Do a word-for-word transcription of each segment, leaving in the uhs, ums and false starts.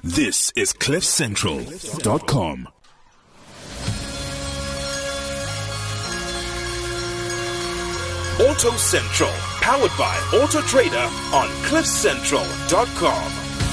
This is cliff central dot com. Auto Central, powered by Auto Trader on cliff central dot com.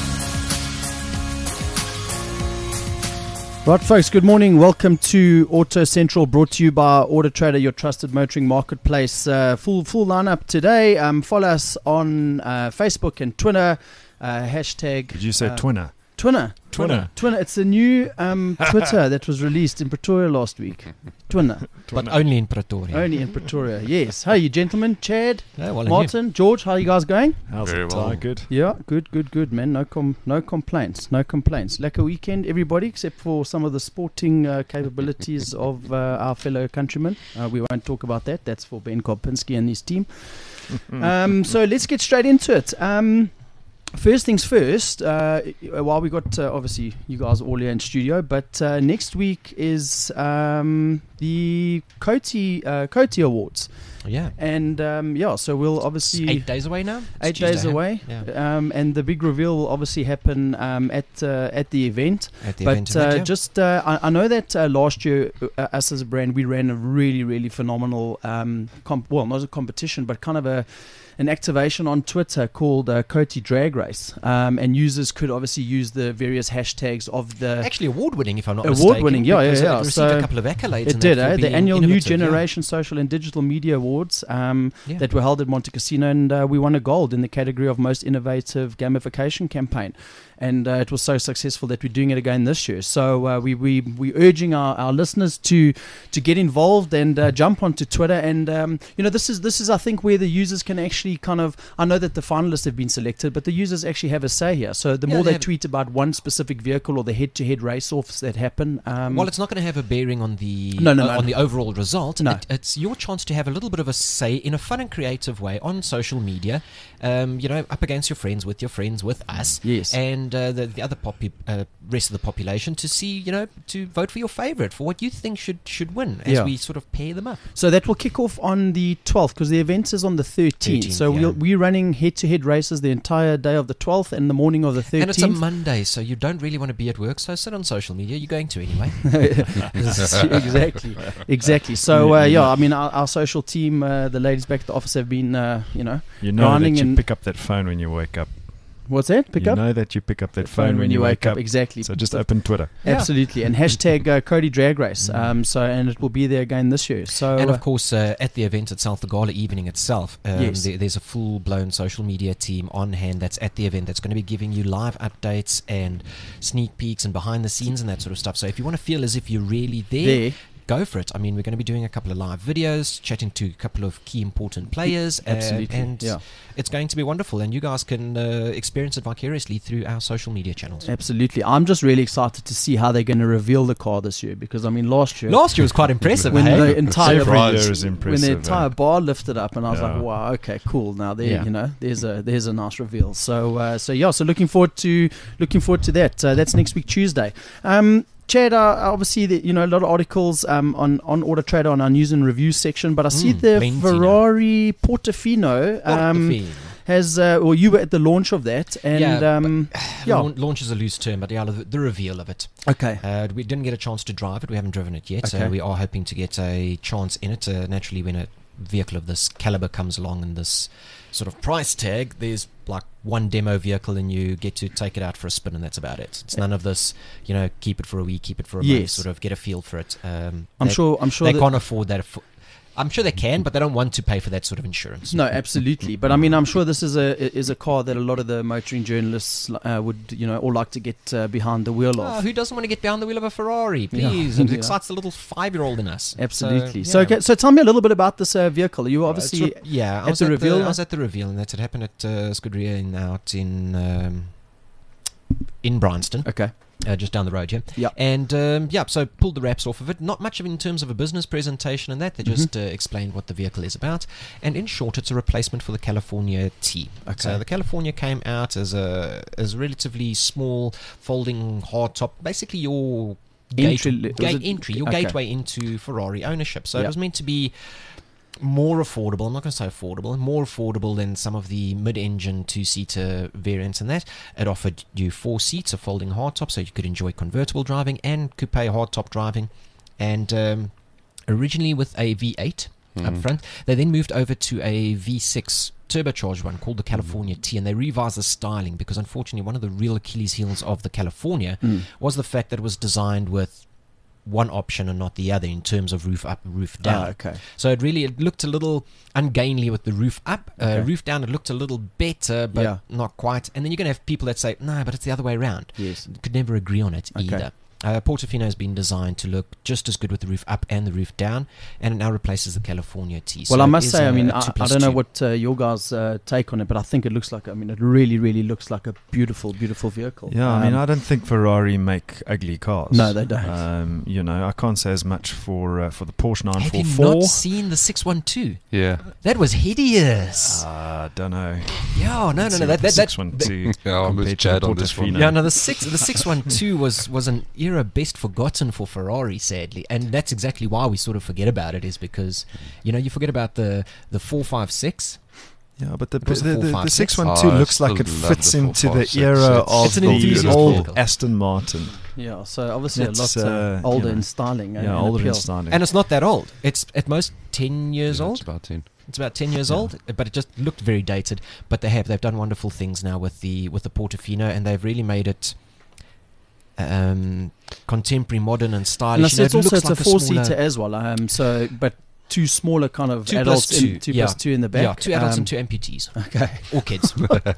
Right, folks, good morning. Welcome to Auto Central, brought to you by Auto Trader, your trusted motoring marketplace. Uh, full full lineup today. Um, follow us on uh, Facebook and Twitter. Uh, hashtag. Did you say uh, Twinner? Twinner. Twinner. Twinner. It's a new um, Twitter that was released in Pretoria last week. Twinner. But only in Pretoria. Only in Pretoria, yes. How are you, gentlemen? Chad, Yeah, well, Martin, George, how are you guys going? How's Very it? well. Ty? Good. Yeah, good, good, good, man. No com- no complaints, no complaints. Like a weekend, everybody, except for some of the sporting uh, capabilities of uh, our fellow countrymen. Uh, we won't talk about that. That's for Ben Kopinski and his team. um, so let's get straight into it. Um, First things first, uh, while we got, uh, obviously, you guys are all here in studio, but uh, next week is um, the Coty, uh, Coty Awards. Yeah. And, um, yeah, so we'll obviously... It's eight days away now? Eight It's days Tuesday, huh? away. Yeah. Um, and the big reveal will obviously happen um, at uh, at the event. At the but event uh, event, yeah. just, uh, I, I know that uh, last year, uh, us as a brand, we ran a really, really phenomenal, um, comp- well, not a competition, but kind of a... an activation on Twitter called uh, Coty Drag Race, um, and users could obviously use the various hashtags of the Actually award-winning, if I'm not award-winning, mistaken. yeah, yeah, because yeah. It received So a couple of accolades. it and did, that for eh? The being annual New innovative, yeah. Generation Social and Digital Media Awards um, Yeah. that were held at Monte Casino, and uh, we won a gold in the category of Most Innovative Gamification Campaign. And uh, it was so successful that we're doing it again this year. So uh, we we we urging our, our listeners to to get involved and uh, jump onto Twitter. And um, you know, this is this is I think where the users can actually kind of. I know that the finalists have been selected, but the users actually have a say here. So the Yeah, more they they have- tweet about one specific vehicle or the head-to-head race-offs that happen, um, Well, it's not going to have a bearing on the No, no, uh, no. on the overall result. No. It, it's your chance to have a little bit of a say in a fun and creative way on social media. Um, you know, up against your friends, with your friends, with us, Yes. and uh, the, the other popu- uh, rest of the population to see, you know, to vote for your favourite, for what you think should should win, as Yeah. we sort of pair them up. So that will kick off on the twelfth, because the event is on the thirteenth. thirteenth, So yeah. we'll, we're running head-to-head races the entire day of the twelfth and the morning of the thirteenth. And it's a Monday, so you don't really want to be at work, so sit on social media. You're going to anyway. exactly, exactly. So uh, yeah, I mean, our, our social team, uh, the ladies back at the office have been, uh, you know, You know that grinding you and pick up that phone when you wake up. what's that? Pick you up know that you pick up that phone, when you wake up. Exactly. So just open Twitter. Yeah. Absolutely, and hashtag uh, Coty Drag Race. Um, so and it will be there again this year. So And uh, of course, uh, at the event itself, the gala evening itself, um, Yes. there, there's a full-blown social media team on hand that's at the event that's going to be giving you live updates and sneak peeks and behind the scenes and that sort of stuff. So if you want to feel as if you're really there, there. go for it. I mean, we're going to be doing a couple of live videos, chatting to a couple of key important players. uh, Absolutely, and yeah. it's going to be wonderful. And you guys can uh, experience it vicariously through our social media channels. Absolutely, I'm just really excited to see how they're going to reveal the car this year, because I mean, last year. Last year was quite impressive, when hey? the entire Every Surprise. year is when impressive. the entire eh? bar lifted up, and I was Yeah. like, "Wow, okay, cool." Now there, Yeah. you know, there's a there's a nice reveal. So, uh, so yeah, so looking forward to looking forward to that. Uh, that's next week Tuesday. Um, Chad, uh, obviously, the, you know, a lot of articles um, on on Auto Trader on our news and reviews section, but I see Mm, the plenty now. Ferrari Portofino um, Portofino. has, uh, well, you were at the launch of that, and Yeah, um, yeah, Launch, launch is a loose term, but yeah, the, the reveal of it. okay, Uh, we didn't get a chance to drive it. We haven't driven it yet. Okay. So we are hoping to get a chance in it. Uh, naturally, when a vehicle of this caliber comes along and this sort of price tag, there's like one demo vehicle and you get to take it out for a spin, and that's about it. It's none of this, you know, keep it for a week, keep it for a month, Yes. sort of get a feel for it. Um, I'm they, sure, I'm sure they that, can't afford that. Affo- I'm sure they can, but they don't want to pay for that sort of insurance. No, absolutely. But I mean, I'm sure this is a is a car that a lot of the motoring journalists uh, would, you know, all like to get uh, behind the wheel Oh, of. who doesn't want to get behind the wheel of a Ferrari? Yeah. Please. It Yeah. excites the little five-year-old in us. Absolutely. So, So, yeah. okay, so tell me a little bit about this uh, vehicle. You Uh, obviously it's re- yeah, I at was the at reveal, The, uh? I was at the reveal, and that had happened at uh, Scuderia in out in um, in Bryanston, okay. uh, just down the road here. Yeah. And um, yeah, so pulled the wraps off of it. Not much of in terms of a business presentation and that. They Mm-hmm. just uh, explained what the vehicle is about. And in short, it's a replacement for the California T. Okay. So the California came out as a as a relatively small folding hardtop, basically your Entry gate, le- was gate it- entry, your okay. gateway into Ferrari ownership. So Yeah. it was meant to be more affordable. I'm not going to say affordable, more affordable than some of the mid-engine two-seater variants and that. It offered you four seats, a folding hardtop, so you could enjoy convertible driving and coupe hardtop driving. And um, originally with a V eight mm. up front, they then moved over to a V six turbocharged one called the California T, and they revised the styling because unfortunately one of the real Achilles heels of the California mm. was the fact that it was designed with one option and not the other in terms of roof up and roof down. Ah, okay. So it really it looked a little ungainly with the roof up. Uh, Okay. Roof down, it looked a little better, but Yeah. not quite. And then you're going to have people that say, no, but it's the other way around. Yes. Could never agree on it Okay. either. Uh, Portofino has been designed to look just as good with the roof up and the roof down, and it now replaces the California T. Well, So I it must is say, a- I mean, a I, two I plus don't know two. what uh, your guys' uh, take on it, but I think it looks like, I mean, it really, really looks like a beautiful, beautiful vehicle. Yeah, I mean, Um, I don't think Ferrari make ugly cars. No, they don't. Um, you know, I can't say as much for uh, for the Porsche nine Have you forty-four. not seen the six one two? Yeah. That was hideous. I don't know. yeah, no, no, See no. what That, the that, that, six one two Yeah, I'm with compared to Chad the on this one. Portofino. Yeah, no, the six the six one two was was an era best forgotten for Ferrari, sadly, and that's exactly why we sort of forget about it. Is because you know you forget about the the four five six. Yeah, but the It was a the, four the, five the six. six one two Oh, I looks like still it love fits the into four the five six. era It's- of It's an the enthusiast old vehicle. Aston Martin. Yeah, so obviously That's, a lot uh, uh, older you know, in styling. and- Yeah, and older in appeal. styling. And it's not that old. It's at most ten years Yeah, old. It's about ten. It's about ten years Yeah. old, but it just looked very dated. But they have they've done wonderful things now with the with the Portofino, and they've really made it um, contemporary, modern, and And stylish. it's, You know, it's it also looks it's like a four smaller- seater as well. Um, so but two smaller kind of Two plus adults, two, in, two yeah. plus two in the back. Yeah, two adults Um, and two amputees Okay. or kids.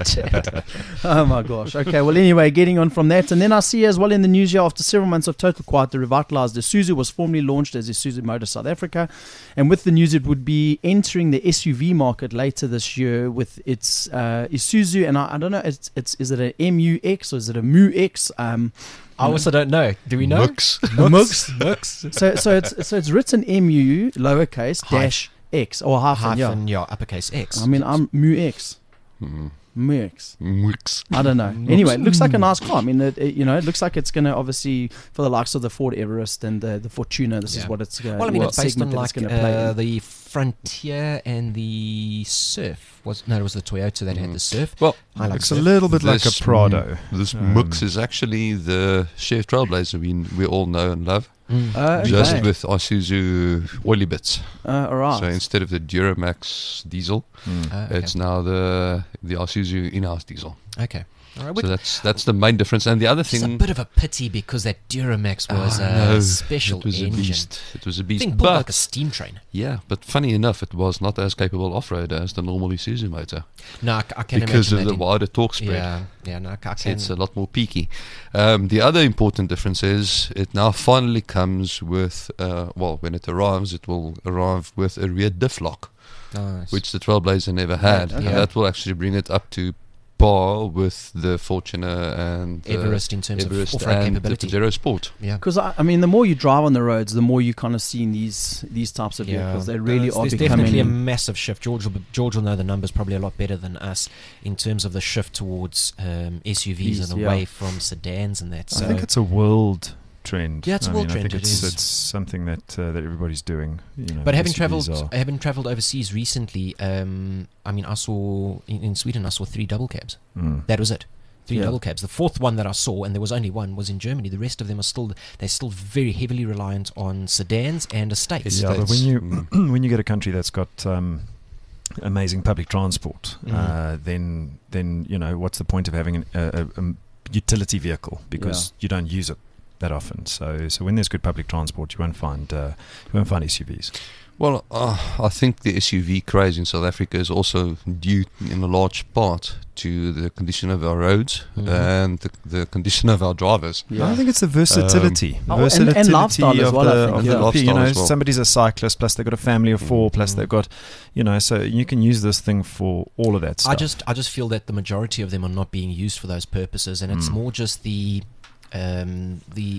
Oh my gosh. Okay. Well, anyway, getting on from that, and then I see as well in the news here, after several months of total quiet, the revitalized Isuzu was formally launched as Isuzu Motor South Africa, and with the news, it would be entering the S U V market later this year with its uh, Isuzu, and I, I don't know, it's it's is it an M U X or is it a M U X? Um, I also don't know. Do we know? Mux. Mux. Mux. so so it's so it's written M U lowercase Hyphen. dash X or hyphen. Yeah. Hyphen, yeah, uppercase X. I mean, I'm M U X. Mm. M U X. Mux. I don't know. Anyway, it looks like a nice car. I mean, it, it, you know, it looks like it's going to obviously for the likes of the Ford Everest and the, the Fortuner. This is Yeah. what it's. Uh, Well, I mean, what it's based on segment that like it's gonna play uh, in. the Frontier and the Surf. Was no, it was the Toyota that had the Surf. Well, I like Looks a Surf. little bit like a This, Prado. This Um, Mux is actually the Chef Trailblazer we, we all know and love. Mm. Uh, Just okay. with Isuzu oily bits. Uh, all right. So instead of the Duramax diesel, Mm. Uh, okay. it's now the the Isuzu in-house diesel. okay. All right. So that's that's the main difference. And the other It's a thing, bit of a pity because that Duramax was I a know, special it was a engine. beast. It was a beast. Thing pulled But like a steam train. yeah, but funny enough, it was not as capable off-road as the normal Isuzu motor No, I, c- I can because imagine of that the in- wider torque spread. Yeah, yeah, no, I, c- I can. It's a lot more peaky. Um, the other important difference is it now finally comes with, uh, well, when it arrives, it will arrive with a rear diff lock, Nice. which the Trailblazer never had. okay. And that will actually bring it up to par with the Fortuner and uh, Everest in terms Everest of off-road and capability. the Pajero Sport. Yeah. Because I, I mean, the more you drive on the roads, the more you kind of see these these types of vehicles. They really there's, are there's becoming. definitely a massive shift. George will, be- George will know the numbers probably a lot better than us in terms of the shift towards um, S U Vs These, and yeah. away from sedans and that. So I think it's a world trend. Yeah, it's a I world mean, I trend, think it it's, is. it's something that uh, that everybody's doing. You know, But having S U Vs travelled, are- having travelled overseas recently, um, I mean, I saw in, in Sweden, I saw three double cabs. Mm. That was it. Three Yeah. double cabs. The fourth one that I saw, and there was only one, was in Germany. The rest of them are still they're still very heavily reliant on sedans and estates. Yeah, but when States. you Mm. when you get a country that's got um, amazing public transport, Mhm. uh, then then you know what's the point of having an, a, a, a utility vehicle because you don't use it that often. So so when there's good public transport, you won't find uh, you won't find S U Vs. Well, uh, I think the S U V craze in South Africa is also due in a large part to the condition of our roads Mhm. and the, the condition of our drivers. Yeah. I think it's the versatility, Oh, the and- and versatility lifestyle as of well, I the, think, of yeah. the you Lifestyle know as well. somebody's a cyclist plus they've got a family of four plus Mhm. they've got you know so you can use this thing for all of that stuff. I just I just feel that the majority of them are not being used for those purposes, and it's Mm. more just the um, the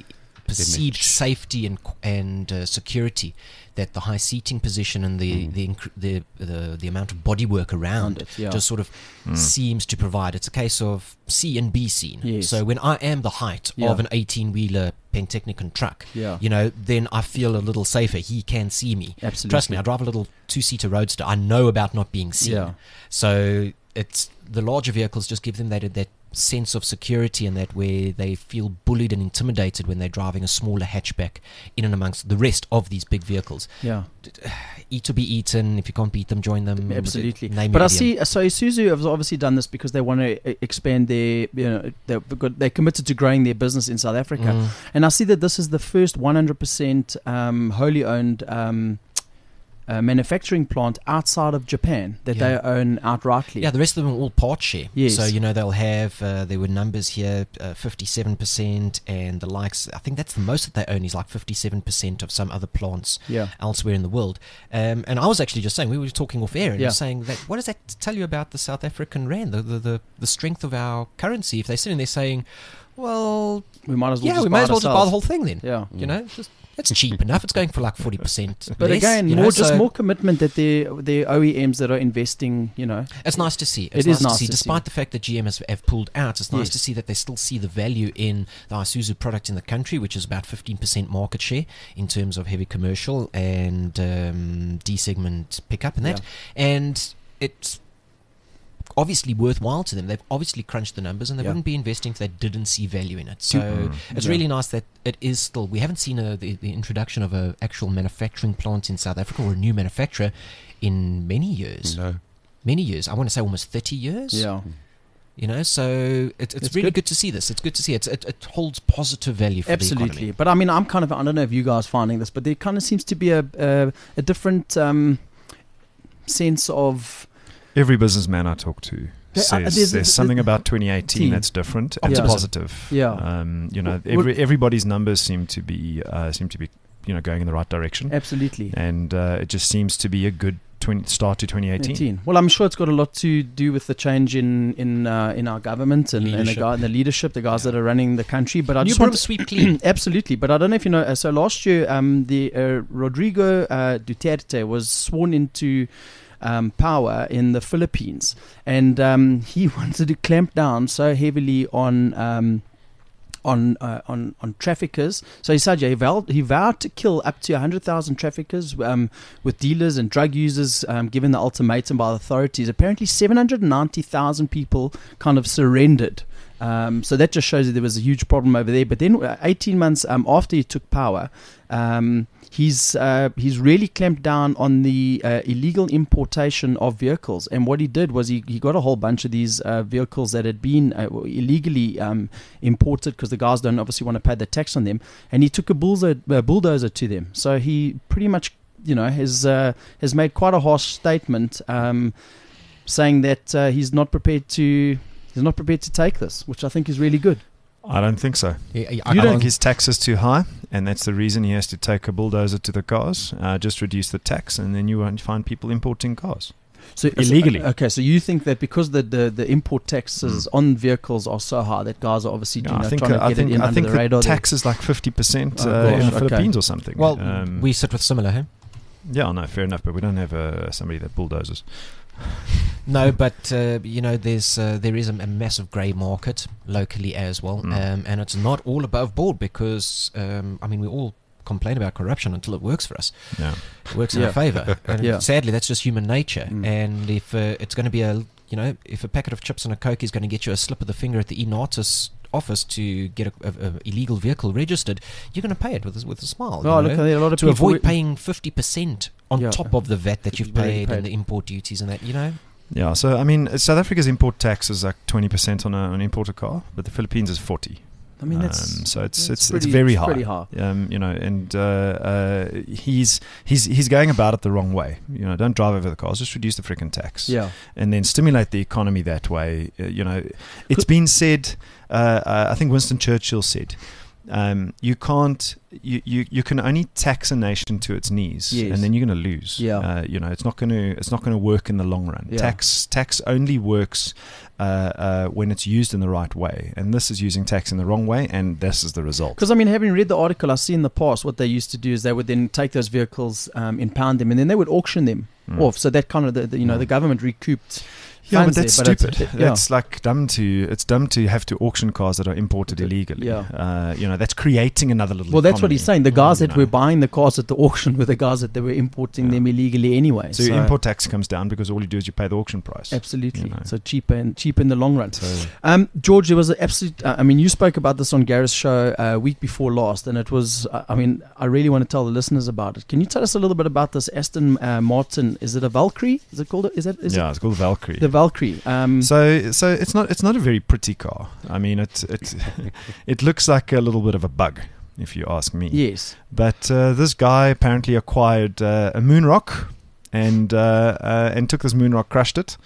perceived Image. safety and and uh, security that the high seating position and the Mm. the, inc- the the the amount of bodywork around it, yeah. just sort of Mm. seems to provide. It's a case of see and be seen. Yes. So when I am the height Yeah. of an eighteen-wheeler Pentechnicon truck, Yeah. you know, then I feel a little safer. He can see me. Absolutely. Trust me, I drive a little two-seater Roadster. I know about not being seen. Yeah. So it's the larger vehicles just give them that that sense of security, and that where they feel bullied and intimidated when they're driving a smaller hatchback in and amongst the rest of these big vehicles. Yeah. Eat to be eaten. If you can't beat them, join them. Absolutely. Name But your I idiom. see, so Isuzu have obviously done this because they want to expand their, you know, they've got, they're committed to growing their business in South Africa. Mm. And I see that this is the first one hundred percent um, wholly owned um, uh, manufacturing plant outside of Japan that Yeah. they own outrightly. Yeah, the rest of them are all part share. Yes. So, you know, they'll have, uh, there were numbers here, uh, fifty-seven percent, and the likes, I think that's the most that they own is like fifty-seven percent of some other plants Yeah. elsewhere in the world. Um, and I was actually just saying, we were talking off air, and Yeah. you're saying that, what does that tell you about the South African rand, the, the, the, the strength of our currency? If they're sitting there saying, well, We might as well yeah, just we buy may it as well just buy the ourselves. whole thing then. Yeah. You know, just, that's cheap enough. It's going for like forty percent. But less, again, you know, more just so more commitment that the the O E Ms that are investing, you know. It's nice to see. It's It is nice, nice to see. to Despite see. the fact that G M has have pulled out, it's nice Yes. to see that they still see the value in the Isuzu product in the country, which is about fifteen percent market share in terms of heavy commercial and um, D segment pickup and that. And it's obviously worthwhile to them. They've obviously crunched the numbers, and they Yeah. wouldn't be investing if they didn't see value in it. So Mm. it's Yeah. really nice that it is still. We haven't seen a, the, the introduction of a actual manufacturing plant in South Africa or a new manufacturer in many years. No. Many years. I want to say almost thirty years. Yeah. You know, so it, it's, It's really good. good. to see this. It's good to see it. It, it holds positive value for the Absolutely. economy. But I mean, I'm kind of, I don't know if you guys finding this, but there kind of seems to be a a, a different um, sense of. Every businessman I talk to There- uh, says there's- there's, there's- something about twenty eighteen Team. that's different and Yeah. positive. Yeah. Um, you know, Well- every, everybody's numbers seem to be uh, seem to be you know going in the right direction, Absolutely. and uh, it just seems to be a good twenty, start to twenty eighteen. eighteen. Well, I'm sure it's got a lot to do with the change in in uh, in our government and, and the, Leadership. guy, the leadership, the guys that are running the country. But I New just broom want sweep clean. absolutely. But I don't know if you know. Uh, so last year, um, the uh, Rodrigo uh, Duterte was sworn into um, power in the Philippines, and um, he wanted to clamp down so heavily on. Um, On, uh, on on traffickers. So he said, yeah, he vowed, he vowed to kill up to one hundred thousand traffickers um, with dealers and drug users um, given the ultimatum by the authorities. Apparently seven hundred ninety thousand people kind of surrendered. Um, so that just shows that there was a huge problem over there. But then uh, eighteen months um, after he took power, um, he's uh, he's really clamped down on the uh, illegal importation of vehicles. And what he did was he, he got a whole bunch of these uh, vehicles that had been uh, illegally um, imported, because the guys don't obviously want to pay the tax on them. And he took a bulldozer, uh, bulldozer to them. So he pretty much, you know, has uh, has made quite a harsh statement, um, saying that uh, he's not prepared to he's not prepared to take this, which I think is really good. I don't think so. Yeah, You I don't- think his tax is too high, and that's the reason he has to take a bulldozer to the cars. Uh, just reduce the tax, and then you won't find people importing cars. So Illegally. so- okay, so you think that because the, the, the import taxes on vehicles are so high that guys are obviously Yeah, you know, I think trying uh, to I get think it in I under think the the radar. there. tax is like fifty percent Oh, uh, in gosh, the okay. Philippines or something. Well, um, we sit with similar, huh? yeah, no, fair enough, but we don't have uh, somebody that bulldozers. No, but uh, you know, there's uh, there is a, a massive grey market locally as well, Mm. um, and it's not all above board because um, I mean we all complain about corruption until it works for us. Yeah. It works in Yeah. our favour. And Yeah. sadly, that's just human nature. Mm. And if uh, it's going to be a you know if a packet of chips and a Coke is going to get you a slip of the finger at the e-Natus office to get a, a, a illegal vehicle registered, you're going to pay it with a, with a smile. Oh, you look, know? a lot of To people avoid wi- paying fifty percent on Yeah. top of the V A T that you've You've already paid, paid. and the import duties and that, you know. Yeah, so I mean, uh, South Africa's import tax is like twenty percent on a, an imported car, but the Philippines is forty. I mean, that's um, so it's that's it's pretty- it's very it's high. pretty high. Um, you know, and uh, uh, he's he's he's going about it the wrong way. You know, don't drive over the cars, just reduce the freaking tax. Yeah. And then stimulate the economy that way. Uh, you know, it's been said. Uh, uh, I think Winston Churchill said, um, "You can't you, you, you can only tax a nation to its knees, Yes. and then you're going to lose. Yeah. Uh, you know, it's not going to it's not going to work in the long run. Yeah. Tax tax only works uh, uh, when it's used in the right way, and this is using tax in the wrong way, and this is the result. Because, I mean, having read the article, I see in the past what they used to do is they would then take those vehicles, um, impound them, and then they would auction them Mm. off. So that kind of, the, the, you know, Mm. the government recouped Yeah, but funds that's there, but stupid. it's- yeah. That's like dumb to. It's dumb to have to auction cars that are imported Yeah. illegally. Yeah. Uh, you know, that's creating another little. Well, that's what he's saying. The guys You that know. were buying the cars at the auction were the guys that they were importing Yeah. them illegally anyway. So, your import tax comes down because all you do is you pay the auction price. Absolutely. you know. So cheaper and cheaper in the long run. So Um, George, there was an absolute. Uh, I mean, you spoke about this on Gareth's show a uh, week before last, and it was. Uh, I mean, I really want to tell the listeners about it. Can you tell us a little bit about this Aston uh, Martin? Is it a Valkyrie? Is it called? Is that? Is yeah, it it's called Valkyrie. the Valkyrie? Um, So, so it's not it's not a very pretty car. I mean, it it it looks like a little bit of a bug, if you ask me. yes. But uh, this guy apparently acquired uh, a moon rock, and uh, uh, and took this moon rock, crushed it,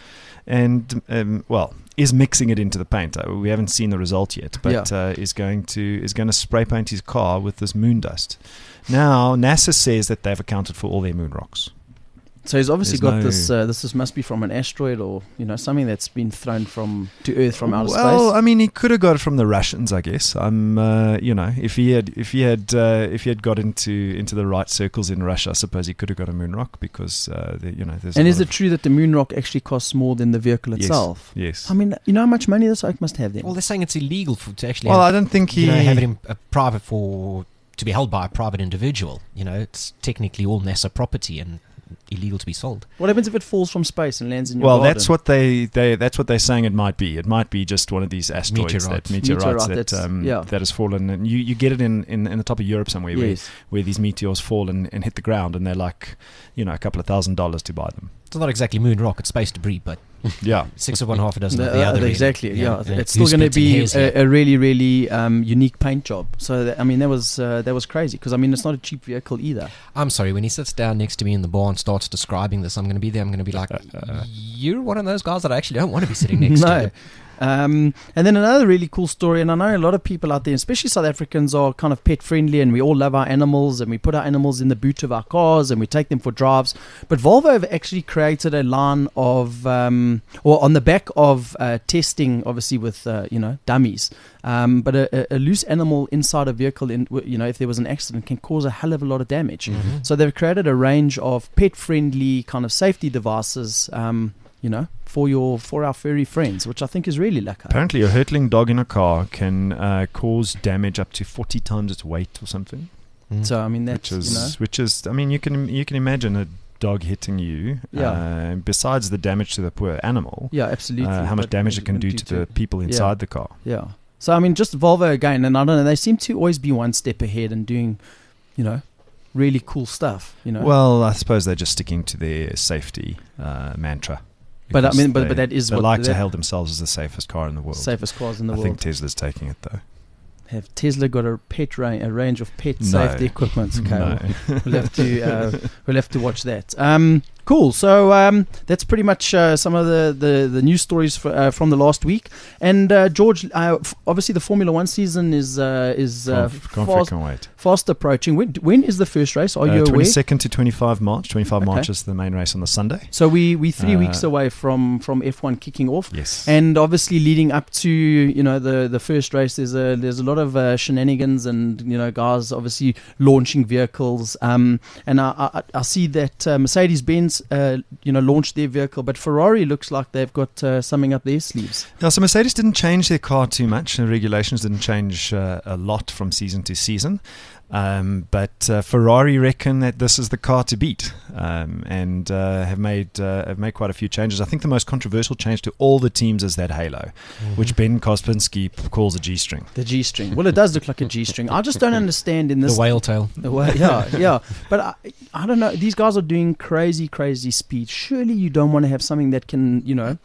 and um, well, is mixing it into the paint. Uh, we haven't seen the result yet, but Yeah. uh, is going to is going to spray paint his car with this moon dust. Now, NASA says that they've accounted for all their moon rocks. So he's obviously There's got no- this. Uh, this is, must be from an asteroid or you know something that's been thrown from to Earth from outer well, space. I mean, he could have got it from the Russians, I guess. I'm, uh, you know, if he had, if he had, uh, if he had got into into the right circles in Russia, I suppose he could have got a moon rock because, uh, the, you know, there's. a And lot is it of- true that the moon rock actually costs more than the vehicle Yes. itself? Yes. I mean, you know how much money this oak must have then. Well, they're saying it's illegal for, to actually Well, have, I don't think he. you know, have it in a private for to be held by a private individual. You know, it's technically all NASA property and illegal to be sold. What happens if it falls from space and lands in your well, garden? that's what they, they that's what they're saying it might be. It might be just one of these asteroids, Meteorites. that meteorites Meteorite, that that's- um, yeah. that has fallen, and you, you get it in, in, in the top of Europe somewhere where, Yes. where these meteors fall and, and hit the ground, and they're like, you know, a couple of thousand dollars to buy them. It's not exactly moon rock; it's space debris, but Yeah. six of one, half a dozen of The- the uh, other. really. exactly, yeah. and It's still who's going to splitting be hairs here? a, a really, really um, unique paint job. So, that, I mean, that was uh, that was crazy because I mean, it's not a cheap vehicle either. I'm sorry, when he sits down next to me in the bar and starts describing this, I'm going to be there. I'm going to be like, "You're one of those guys that I actually don't want to be sitting next no. to." Um, and then another really cool story, and I know a lot of people out there, especially South Africans, are kind of pet friendly, and we all love our animals, and we put our animals in the boot of our cars, and we take them for drives. But Volvo have actually created a line of, um, or on the back of uh, testing, obviously with uh, you know dummies. Um, but a, a, a loose animal inside a vehicle, in you know, if there was an accident, can cause a hell of a lot of damage. Mhm. So they've created a range of pet-friendly kind of safety devices. Um, you know, for your for our furry friends, which I think is really lekker. Apparently, a hurtling dog in a car can uh, cause damage up to forty times its weight or something. Mm. So I mean, that's Which is, you know, which is, I mean, you can you can imagine a dog hitting you. Yeah. Uh, besides the damage to the poor animal, yeah, absolutely. uh, how much But damage it can do to the people inside the car. Yeah. So I mean, just Volvo again, and I don't know. They seem to always be one step ahead and doing, you know, really cool stuff. You know. Well, I suppose they're just sticking to their safety uh, mantra. But I Because mean, but- they- but that is they what like to that- hail themselves as the safest car in the world. safest cars in the I world. think Tesla's taking it though. Have Tesla got a pet range, a range of pet No. safety equipment? Okay, No. we'll, we'll have to uh, we'll have to watch that. Um, cool. So um, that's pretty much uh, some of the, the, the news stories for, uh, from the last week. And uh, George, uh, f- obviously the Formula One season is uh, is uh, Can't, can't fast, freaking wait. fast approaching. When, when is the first race? Are you aware? twenty-second to twenty-five March. twenty-five Okay. March is the main race on the Sunday. So we we three Uh, weeks away from, from F one kicking off. Yes. And obviously, leading up to you know the, the first race, there's a there's a lot of uh, shenanigans and you know guys obviously launching vehicles. Um, and I I, I see that uh, Mercedes Benz uh, you know launched their vehicle, but Ferrari looks like they've got uh, something up their sleeves. Now, so Mercedes didn't change their car too much. The regulations didn't change uh, a lot from season to season. Um, but uh, Ferrari reckon that this is the car to beat, um, and uh, have made uh, have made quite a few changes. I think the most controversial change to all the teams is that halo, which Ben Kospinski p- calls a G-string. The G string. Well, it does look like a G string. I just don't understand in the this. whale tail. The way, yeah, yeah. But I, I don't know. These guys are doing crazy, crazy speed. Surely you don't want to have something that can, you know,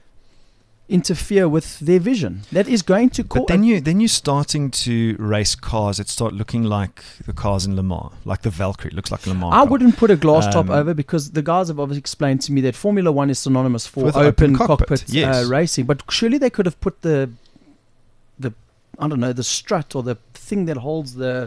interfere with their vision. That is going to cause. But then you then you're starting to race cars that start looking like the cars in Le Mans, like the Valkyrie looks like a Le Mans. I car. wouldn't put a glass top Um, over because the guys have obviously explained to me that Formula One is synonymous for With open, open cockpit, cockpit, yes. uh, racing. But surely they could have put the, the, I don't know, the strut or the thing that holds the,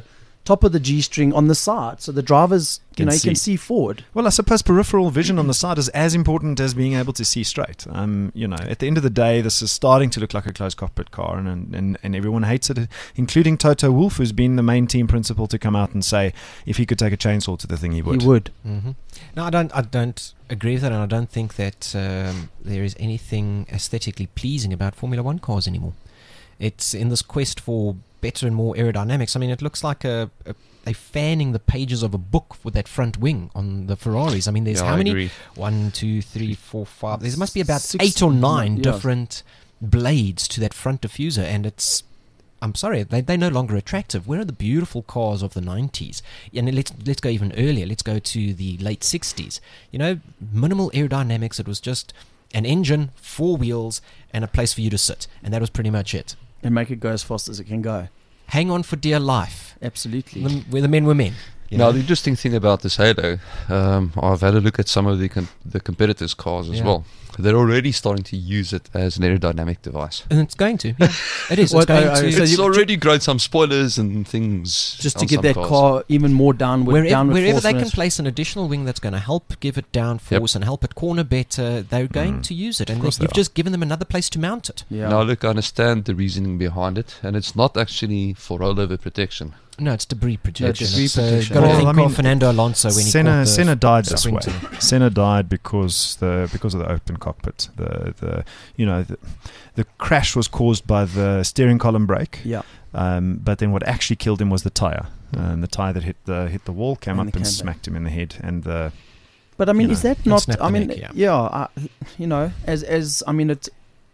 top of the G string on the side, so the drivers, you Can know, you see. can see forward. Well, I suppose peripheral vision on the side is as important as being able to see straight. Um, you know, at the end of the day, this is starting to look like a closed cockpit car, and and, and everyone hates it, including Toto Wolff, who's been the main team principal to come out and say if he could take a chainsaw to the thing, he would. He would. Mm-hmm. No, I don't. I don't agree with that, and I don't think that um, there is anything aesthetically pleasing about Formula One cars anymore. It's in this quest for better and more aerodynamics. I mean, it looks like a, a they fanning the pages of a book with that front wing on the Ferraris. I mean, there's Yeah, how I many? agree. One, two, three, four, five. There must be about Six- eight or nine yeah. different blades to that front diffuser, and it's. I'm sorry, they they're no longer attractive. Where are the beautiful cars of the nineties? And let's let's go even earlier. Let's go to the late sixties. You know, minimal aerodynamics. It was just an engine, four wheels, and a place for you to sit, and that was pretty much it. And make it go as fast as it can go. Hang on for dear life. Absolutely. The, where the men were men. You Now, know? the interesting thing about this Halo, um, I've had a look at some of the com- the competitors' cars as Yeah. well. They're already starting to use it as an aerodynamic device. And it's going to. Yeah, it is. It's What, going uh, uh, to. so It's you- already grown some spoilers and things. Just to on get some that cars. car even more downward, Wherever, downward wherever force they when can it's- place an additional wing that's going to help give it downforce and help it corner better, they're going Mm. to use it. Of And course you've they are. just given them another place to mount it. Yeah. Now, look, I understand the reasoning behind it, and it's not actually for rollover protection. No, it's debris protection. debris It's, uh, protection. Got to Well, think I mean, of Fernando Alonso when he Senna, caught the Senna died the this swing way. to- Senna died because the because of the open cockpit. The the you know the, the crash was caused by the steering column brake. Yeah. Um, but then what actually killed him was the tire, and the tire that hit the hit the wall came And up it and came back. smacked him in the head. And the But I mean, you is know, that and not? snap I the mean, neck, yeah. yeah, I, you know, as as I mean, it's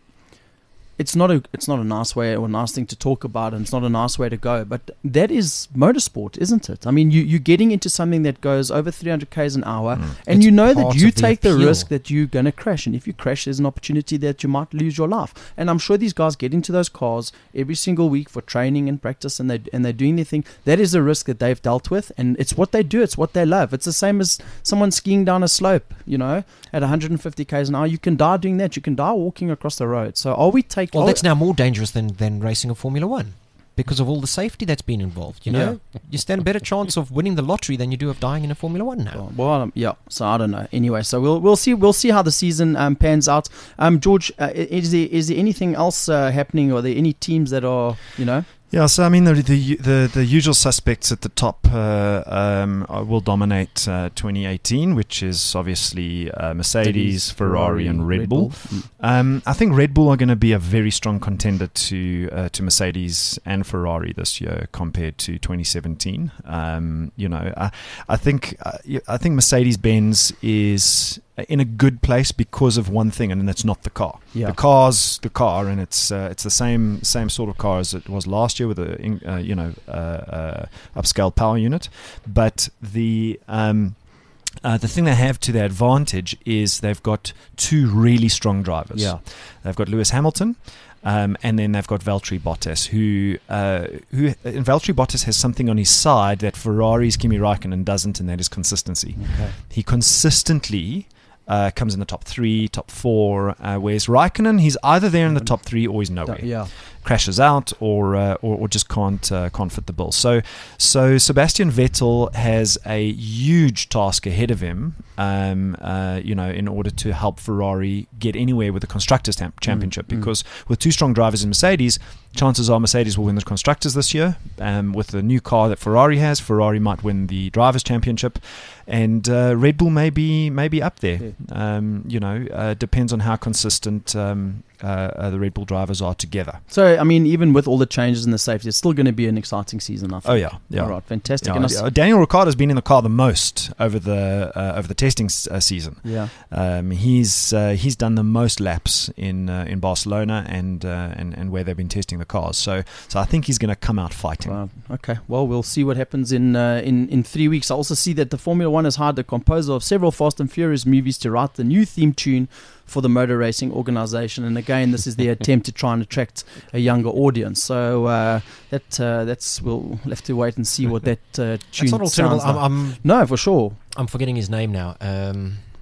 it's not a it's not a nice way or a nice thing to talk about, and it's not a nice way to go. But that is motorsport, isn't it? I mean, you you're getting into something that goes over three hundred k's an hour, Mm. and It's you know that part you of the take the appeal. risk that you're going to crash, and if you crash, there's an opportunity that you might lose your life. And I'm sure these guys get into those cars every single week for training and practice, and they and they're doing their thing. That is a risk that they've dealt with, and it's what they do. It's what they love. It's the same as someone skiing down a slope, you know, at one hundred fifty k's an hour. You can die doing that. You can die walking across the road. So are we taking? Well, that's now more dangerous than, than racing a Formula One because of all the safety that's been involved. You know, you stand a better chance of winning the lottery than you do of dying in a Formula One now. Well, well, um, yeah. So I don't know. Anyway, so we'll we'll see we'll see how the season um, pans out. Um, George, uh, is there is there anything else uh, happening? Or are there any teams that are, you know? Yeah, so I mean the the the, the usual suspects at the top uh, um, uh, will dominate uh, twenty eighteen, which is obviously uh, Mercedes, Ferrari, and Red, Bull. Mm. Um, I think Red Bull are going to be a very strong contender to uh, to Mercedes and Ferrari this year compared to twenty seventeen. Um, you know, I, I think uh, I think Mercedes-Benz is in a good place because of one thing, and that's not the car. Yeah. The car's the car, and it's uh, it's the same same sort of car as it was last year with a in- uh, you know uh, uh, upscale power unit, but the um, uh, the thing they have to their advantage is they've got two really strong drivers. Yeah. They've got Lewis Hamilton. Um, and then they've got Valtteri Bottas, who uh, who and Valtteri Bottas has something on his side that Ferrari's Kimi Raikkonen doesn't, and that is consistency. Okay. He consistently uh, comes in the top three, top four, uh, whereas Raikkonen, he's either there in the top three or he's nowhere. Yeah. Crashes out or, uh, or or just can't uh, can't fit the bill. So so Sebastian Vettel has a huge task ahead of him. Um, uh, you know, in order to help Ferrari get anywhere with the constructors tam- championship, mm. because with two strong drivers in Mercedes, chances are Mercedes will win the constructors this year. Um, with the new car that Ferrari has, Ferrari might win the drivers championship, and uh, Red Bull may be maybe up there. Yeah. Um, you know, uh, depends on how consistent um, uh, uh, the Red Bull drivers are together. So I mean, even with all the changes in the safety, it's still going to be an exciting season. I think. Oh yeah, yeah. All right, fantastic. Yeah, And I s- uh, Daniel Ricciardo's been in the car the most over the uh, over the testing s- uh, season. yeah. Um, he's uh, he's done the most laps in uh, in Barcelona and, uh, and and where they've been testing the cars. So so I think he's going to come out fighting. Wow. Okay. Well, we'll see what happens in uh, in in three weeks. I also see that the Formula One has hired the composer of several Fast and Furious movies to write the new theme tune for the motor racing organization. And again, this is the attempt to try and attract a younger audience. So uh, that uh, that's we'll have to wait and see what that uh, tune That's not all terrible. sounds I'm, like. I'm No, for sure. I'm forgetting his name now. Um,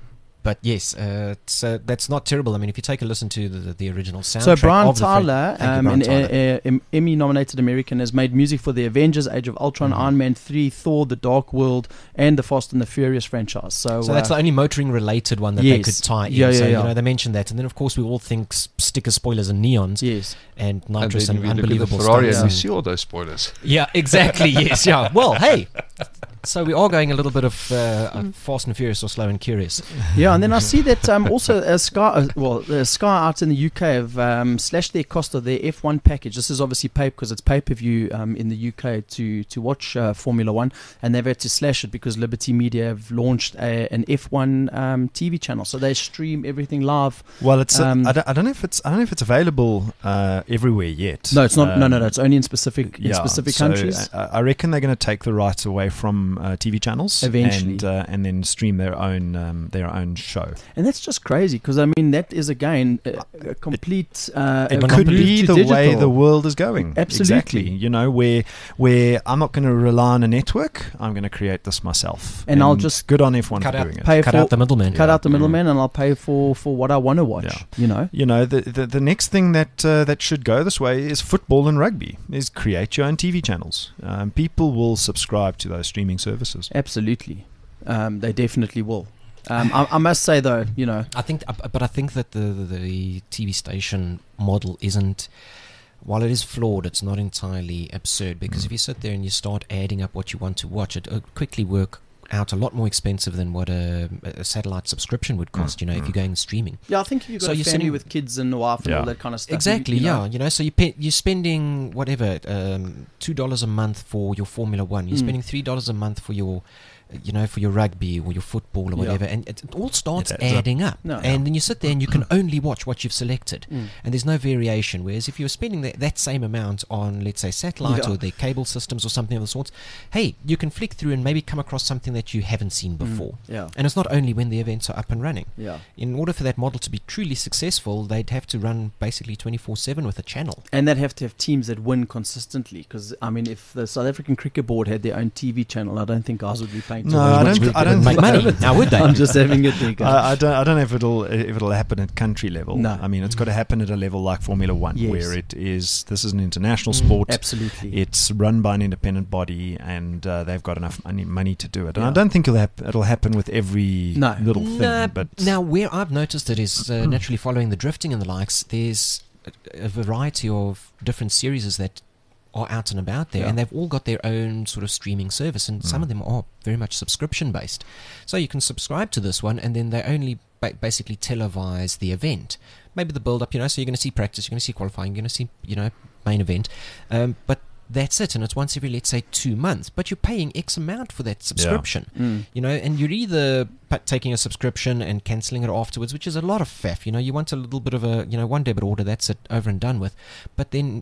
but yes, uh, so that's not terrible. I mean, if you take a listen to the, the, the original soundtrack. So Brian of the Tyler, Fran- um, you, Brian an Tyler. uh, uh, Emmy-nominated American, has made music for the Avengers, Age of Ultron, Mhm. Iron Man three, Thor: The Dark World, and the Fast and the Furious franchise. So, So that's uh, the only motoring-related one that they yes. could tie in. Yeah, yeah, so yeah. you know they mentioned that, and then of course we all think s- sticker spoilers and neons yes. and And nitrous then and, we look at the unbelievable Ferrari stunts. and we Yeah. see all those spoilers. Yeah, exactly. Yes, yeah. Well, hey. So we are going a little bit of uh, uh, Fast and Furious or Slow and Curious. Yeah, and then I see that um, also uh, Sky, uh, well, uh, Sky out in the U K have um, slashed their cost of their F one package. This is obviously pay because it's pay per view um, in the U K to to watch uh, Formula One, and they've had to slash it because Liberty Media have launched a, an F one um, T V channel, so they stream everything live. Well, it's Um, uh, I, don't, I don't know if it's I don't know if it's available uh, everywhere yet. No, it's not. no, no, Um, no. It's only in specific in yeah, specific so countries. I, I reckon they're going to take the rights away from uh, T V channels Eventually. and uh, and then stream their own um, their own show. And that's just crazy because I mean that is again a, a complete. Uh, It a could move be to the way digital. the world is going. Absolutely. Exactly. You know, where where I'm not going to rely on a network. I'm going to create this myself. And I'll just good on F one cut for out- doing it. pay Cut for out the middleman. cut out the Mm. middleman, and I'll pay for, for what I want to watch. Yeah. You know. You know, the, the the next thing that uh, that should go this way is football and rugby. Is create your own T V channels. Um, people will subscribe to those streaming services. Absolutely, um, they definitely will. Um, I, I must say though, you know, I think, uh, but I think that the, the the T V station model isn't. While it is flawed, it's not entirely absurd because Mm. if you sit there and you start adding up what you want to watch, it uh, quickly work out a lot more expensive than what a, a satellite subscription would cost. Mm, You know, if mm. you're going streaming. yeah, I think if you've got So a you're family sending- with kids and a wife and Yeah. all that kind of stuff. Exactly, you, you yeah. know. You know, so you pay, you're spending whatever um, two dollars a month for your Formula One. You're Mm. spending three dollars a month for your, uh, you know, for your rugby or your football or Yeah. whatever, and it, it all starts It adds up. adding up. No. And then you sit there and you can only watch what you've selected, Mm. and there's no variation. Whereas if you're spending that, that same amount on, let's say, satellite Yeah. or their cable systems or something of the sorts, hey, you can flick through and maybe come across something that you haven't seen before. Mm. Yeah, And it's not only when the events are up and running. yeah. In order for that model to be truly successful, they'd have to run basically twenty-four seven with a channel. And they'd have to have teams that win consistently. Because I mean, if the South African Cricket Board had their own T V channel, I don't think guys would be paying. too No, much I money. don't- I don't make think money. that- Now would they? I'm just having it there, guys. I, I don't. I don't know if it'll if it'll happen at country level. No. I mean, it's got to happen at a level like Formula One, Yes. where it is. This is an international Mm, sport. Absolutely. It's run by an independent body, and uh, they've got enough money, money to do it. And Yeah. I don't think it'll, hap- it'll happen with every No. little thing. Nah, But now, where I've noticed it is uh, naturally following the drifting and the likes, there's a, a variety of different series that are out and about there, Yeah. and they've all got their own sort of streaming service, and some Mm. of them are very much subscription based. So you can subscribe to this one, and then they only ba- basically televise the event. Maybe the build up, you know, so you're going to see practice, you're going to see qualifying, you're going to see, you know, main event, um, but that's it, and it's once every, let's say, two months. But you're paying X amount for that subscription. Mm. You know, and you're either pa- taking a subscription and cancelling it afterwards, which is a lot of faff. You know, you want a little bit of a, you know, one debit order, that's it, over and done with. But then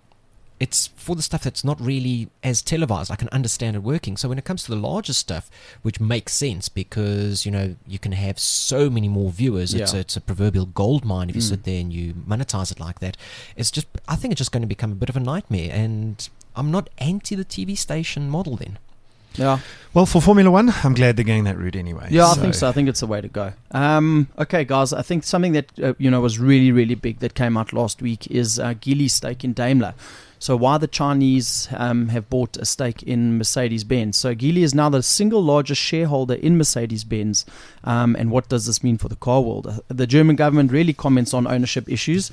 it's for the stuff that's not really as televised. I can understand it working. So when it comes to the larger stuff, which makes sense because, you know, you can have so many more viewers. It's, Yeah. a, it's a proverbial gold mine if you Mm. sit there and you monetize it like that. It's just, I think it's just going to become a bit of a nightmare. And I'm not anti the T V station model then. Yeah. well, for Formula One, I'm glad they're going that route anyway. Yeah, I think so. I think it's the way to go. Um, okay, guys, I think something that uh, you know was really, really big that came out last week is uh, Geely's stake in Daimler. So why the Chinese um, have bought a stake in Mercedes-Benz. So Geely is now the single largest shareholder in Mercedes-Benz. Um, and what does this mean for the car world? Uh, the German government really comments on ownership issues.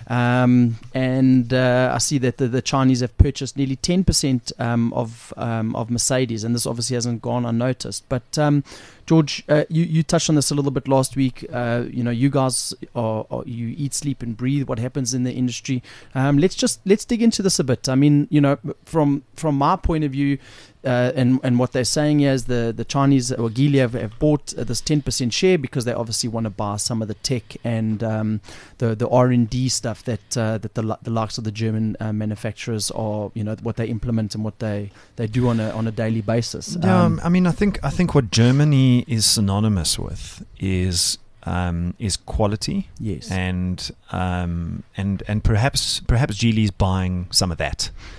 Um, and uh, I see that the, the Chinese have purchased nearly ten percent um, of um, of Mercedes, and this obviously hasn't gone unnoticed. But um, George, uh, you, you touched on this a little bit last week. Uh, you know, you guys are, are you eat, sleep, and breathe what happens in the industry. Um, let's just let's dig into this a bit. I mean, you know, from from my point of view, uh, and and what they're saying here is the the Chinese or Geely have, have bought uh, this ten percent share because they obviously want to buy some of the tech and um, the the R and D stuff that uh, that the li- the likes of the German uh, manufacturers are, you know, what they implement and what they, they do on a on a daily basis. Yeah, Um, um, I mean, I think I think what Germany is synonymous with is um, is quality, yes. and um, and and perhaps perhaps Geely's buying some of that.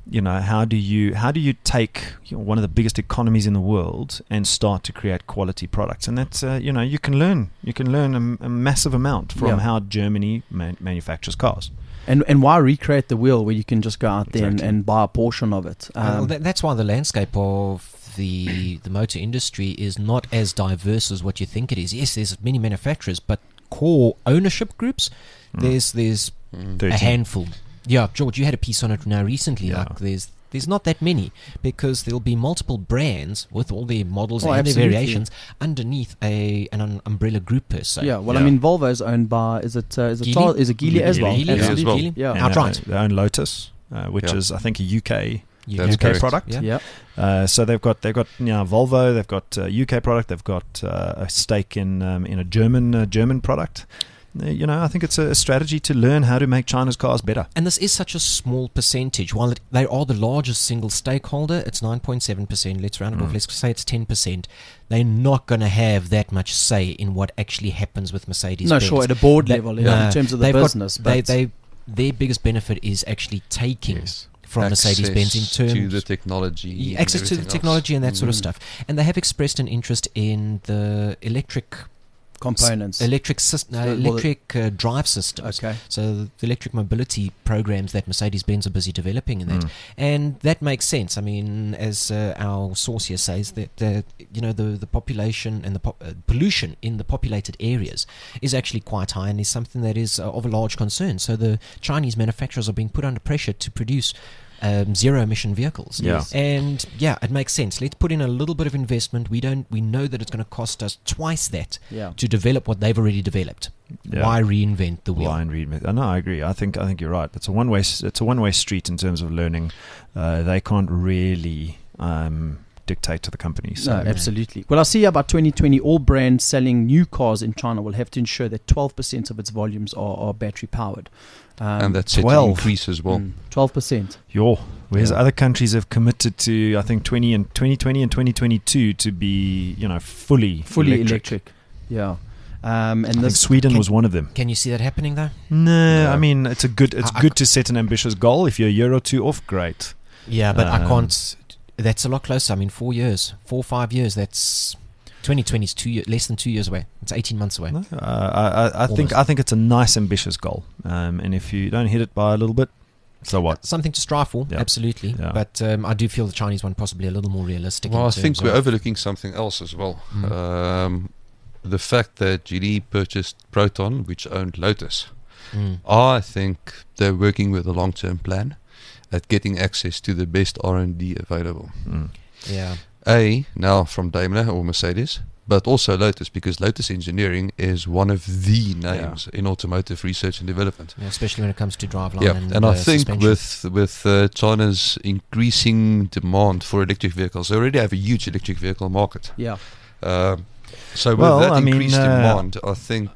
you know, how do you how do you take you know, one of the biggest economies in the world and start to create quality products? And that's uh, you know, you can learn you can learn a, a massive amount from Yeah. how Germany man- manufactures cars. And and why recreate the wheel where you can just go out there and, Exactly. and buy a portion of it? Uh, well, Um, that, that's why the landscape of the the motor industry is not as diverse as what you think it is. Yes, there's many manufacturers, but core ownership groups, Mm. there's there's Mm. thirteen. a handful. Yeah, George, you had a piece on it now recently. Yeah. Like there's there's not that many because there'll be multiple brands with all their models Oh, and their absolutely. variations underneath a an um, umbrella group per se. yeah, well, I Yeah. mean, Volvo is owned by is it uh, is it Geely? Charles, is it Geely as well? Geely. Geely as Absolutely. well. Geely? Yeah. And Outright. They, they own Lotus, uh, which Yeah. is I think a U K You That's U K correct. product. Yeah. Yeah. Uh, so they've got they've got you know, Volvo, they've got a U K product, they've got uh, a stake in um, in a German uh, German product. Uh, You know, I think it's a, a strategy to learn how to make China's cars better. And this is such a small percentage. While it, they are the largest single stakeholder, it's nine point seven percent. Let's round it off. Mm. Let's say it's ten percent. They're not going to have that much say in what actually happens with Mercedes. No, sure, at a board They- level, yeah, no, in terms of the they've got- business. They, but they, their biggest benefit is actually taking Yes. from Access Mercedes-Benz in terms to the technology, Yeah, and access to the everything else. technology and that sort of Mm. stuff. And they have expressed an interest in the electric components. electric sys- uh, So, well, electric uh, drive systems. Okay. So the electric mobility programs that Mercedes-Benz are busy developing in that, Mm. and that makes sense. I mean, as uh, our source here says, that the you know the the population and the pop- uh, pollution in the populated areas is actually quite high, and is something that is uh, of a large concern. So the Chinese manufacturers are being put under pressure to produce um, zero emission vehicles. Yeah. And yeah, it makes sense. Let's put in a little bit of investment. We don't. We know that it's going to cost us twice that Yeah. to develop what they've already developed. Yeah. Why reinvent the wheel? Why and read? Uh, no, I agree. I think I think you're right. It's a one way. It's a one way street in terms of learning. Uh, they can't really um, dictate to the companies. No, So absolutely. Well, I see about twenty twenty, all brands selling new cars in China will have to ensure that twelve percent of its volumes are, are battery powered. Um, And that's set to twelve. increase as well. mm, twelve percent. Yo, whereas Yeah. other countries have committed to, I think, twenty and twenty twenty and twenty twenty-two to be, you know, fully Fully electric. electric. Yeah. Um, and I think this Sweden Can- was one of them. Can you see that happening though? No, No. I mean it's a good. It's I- I good to set an ambitious goal. If you're a year or two off, great. Yeah, but I Um, can't. That's a lot closer. I mean, four years, four five years. That's twenty twenty is two years, less than two years away. It's eighteen months away. No, uh, I, I, I think Almost. I think it's a nice ambitious goal. Um, and if you don't hit it by a little bit, so what? Something to strive for, Yeah. absolutely. Yeah. But um, I do feel the Chinese one possibly a little more realistic. Well, in I think terms we're of- overlooking something else as well. Mm. Um, the fact that Geely purchased Proton, which owned Lotus. Mm. I think they're working with a long-term plan at getting access to the best R and D available. Mm. Yeah. A, now from Daimler or Mercedes, but also Lotus, because Lotus Engineering is one of the names in automotive research and development. Yeah, especially when it comes to driveline Yeah, and, and I uh, think suspension. with with uh, China's increasing demand for electric vehicles, they already have a huge electric vehicle market. Yeah. Um, so with Well, that I mean, increased uh, demand, I think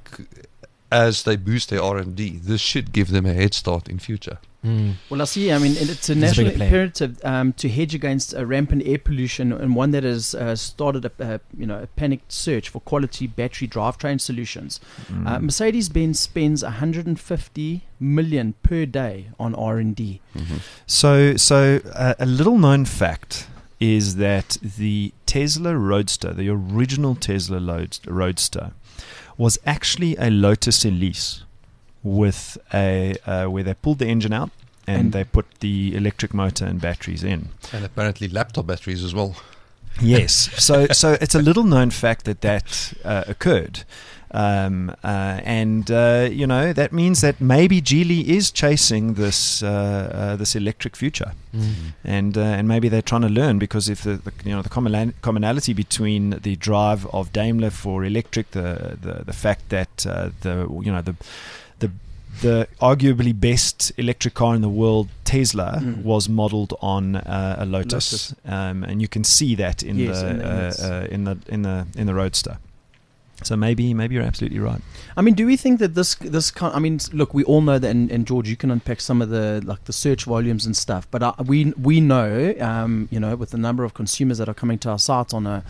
as they boost their R and D, this should give them a head start in future. Mm. Well, I see. I mean, it- it's a There's a national bigger plan. imperative um, to hedge against uh, rampant air pollution, and one that has uh, started a, a you know a panicked search for quality battery drivetrain solutions. Mm. Uh, Mercedes-Benz spends one hundred fifty million per day on R and D. Mm-hmm. So, so uh, a little known fact is that the Tesla Roadster, the original Tesla Load- Roadster, was actually a Lotus Elise with a uh, where they pulled the engine out and, And- they put the electric motor and batteries in. And apparently laptop batteries as well. Yes, so so it's a little known fact that that uh, occurred. Um, uh, and uh, you know that means that maybe Geely is chasing this uh, uh, this electric future, Mm. and uh, and maybe they're trying to learn, because if the, the you know the commonal- commonality between the drive of Daimler for electric, the the, the fact that uh, the you know the the the arguably best electric car in the world, Tesla, Mm. was modeled on uh, a Lotus, Lotus. Um, and you can see that in Yes, the and- and uh, it's- uh, in the in the in the Roadster. So maybe maybe you're absolutely right. I mean, do we think that this this kind? I mean, s- look, we all know that, and, and George, you can unpack some of the like the search volumes and stuff. But uh, we we know, um, you know, with the number of consumers that are coming to our site on a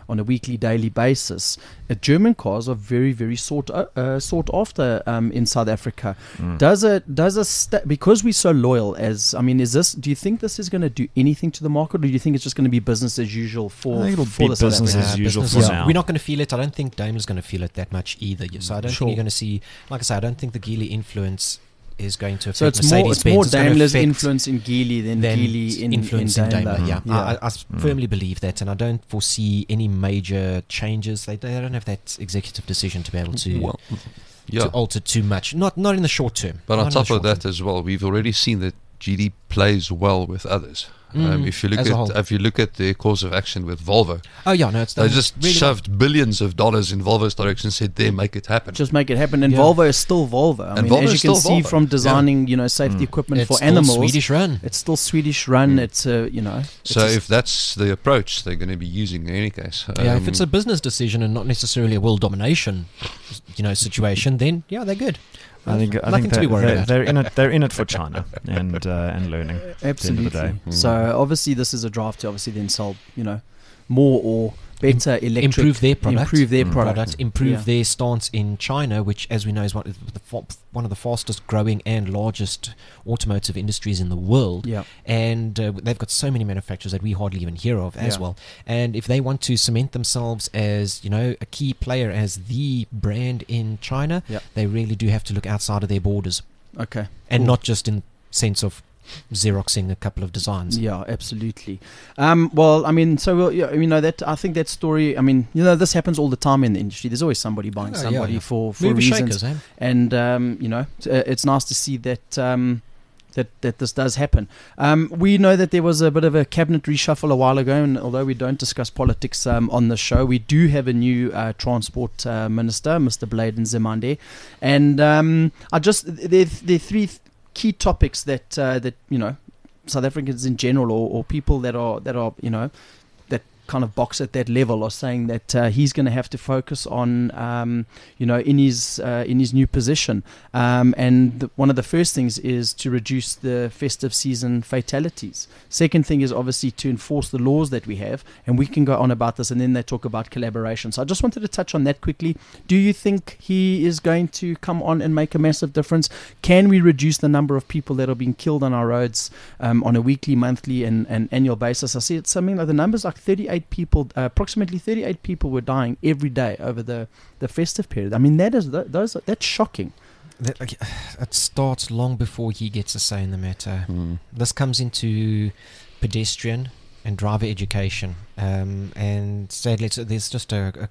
on a weekly, daily basis. Uh, German cars are very, very sought uh, uh, sought after um, in South Africa. Mm. Does a does a sta- because we're so loyal? As I mean, is this? Do you think this is going to do anything to the market, or do you think it's just going to be business as usual for? I think it'll for be the South business African- as Yeah, usual business for as- now. We're not going to feel it. I don't think Daimler's going to feel it that much either. So I don't Sure. think you're going to see, like I said, I don't think the Geely influence is going to affect So it's Mercedes more it's Benz. more It's gonna Daimler's affect influence in Geely than, than Geely in, influence in in Daimler. Daimler. Yeah, Yeah. I, I s- Mm. firmly believe that, and I don't foresee any major changes. They, they don't have that executive decision to be able to, Well, yeah. to alter too much. Not not in the short term. But Not on in the top of short that term. as well, we've already seen that G D plays well with others. Um, Mm, if you look as a at whole. if you look at their course of action with Volvo, Oh yeah, no, it's they done just really shoved billions of dollars in Volvo's direction, said, "There, make it happen." Just make it happen. And Yeah. Volvo is still Volvo. I And mean, Volvo as you is can still see Volvo. from designing, you know, safety Mm. equipment It's for still animals. Swedish run. It's still Swedish run. Mm. It's uh, you know. it's So just- if that's the approach they're going to be using in any case, Yeah, if it's a um, business decision and not necessarily a world domination, you know, situation, then yeah, they're good. I think I Nothing think to be they're, worried they're, about. they're in it. They're in it for China and uh, and learning. Absolutely. day. Mm. So obviously, this is a drive to obviously then sell, you know, more or better electric, Improve their product. improve their Mm. product. product, improve Yeah. their stance in China, which, as we know, is one of the fa- one of the fastest growing and largest automotive industries in the world. Yeah, And uh, they've got so many manufacturers that we hardly even hear of as Yeah. well. And if they want to cement themselves as, you know, a key player, as the brand in China, Yeah. they really do have to look outside of their borders, okay, and Cool. not just in sense of Xeroxing a couple of designs. Yeah, absolutely. Um, well, I mean, so we'll, yeah, you know that I think that story. I mean, you know, this happens all the time in the industry. There's always somebody buying Oh, yeah, somebody yeah. for for Movie reasons, shakers, eh? and um, you know, it's, uh, it's nice to see that. Um, that, that this does happen. Um, we know that there was a bit of a cabinet reshuffle a while ago, and although we don't discuss politics um, on the show, we do have a new uh, transport uh, minister, Mister Bladen Zimande, and um, I just there there are three th- key topics that uh, that you know South Africans in general, or, or people that are that are you know that kind of box at that level, are saying that uh, he's going to have to focus on um, you know in his uh, in his new position. Um, and the, one of the first things is to reduce the festive season fatalities. Second thing is obviously to enforce the laws that we have, and we can go on about this, and then they talk about collaboration. So I just wanted to touch on that quickly. Do you think he is going to come on and make a massive difference? Can we reduce the number of people that are being killed on our roads um, on a weekly, monthly, and, and annual basis? I see it's something like the numbers like thirty-eight people, uh, approximately thirty-eight people were dying every day over the, the festive period. I mean, that is th- those are, that's shocking. That, like, it starts long before he gets a say in the matter. mm. This comes into pedestrian and driver education, um, and sadly, it's, there's just a, a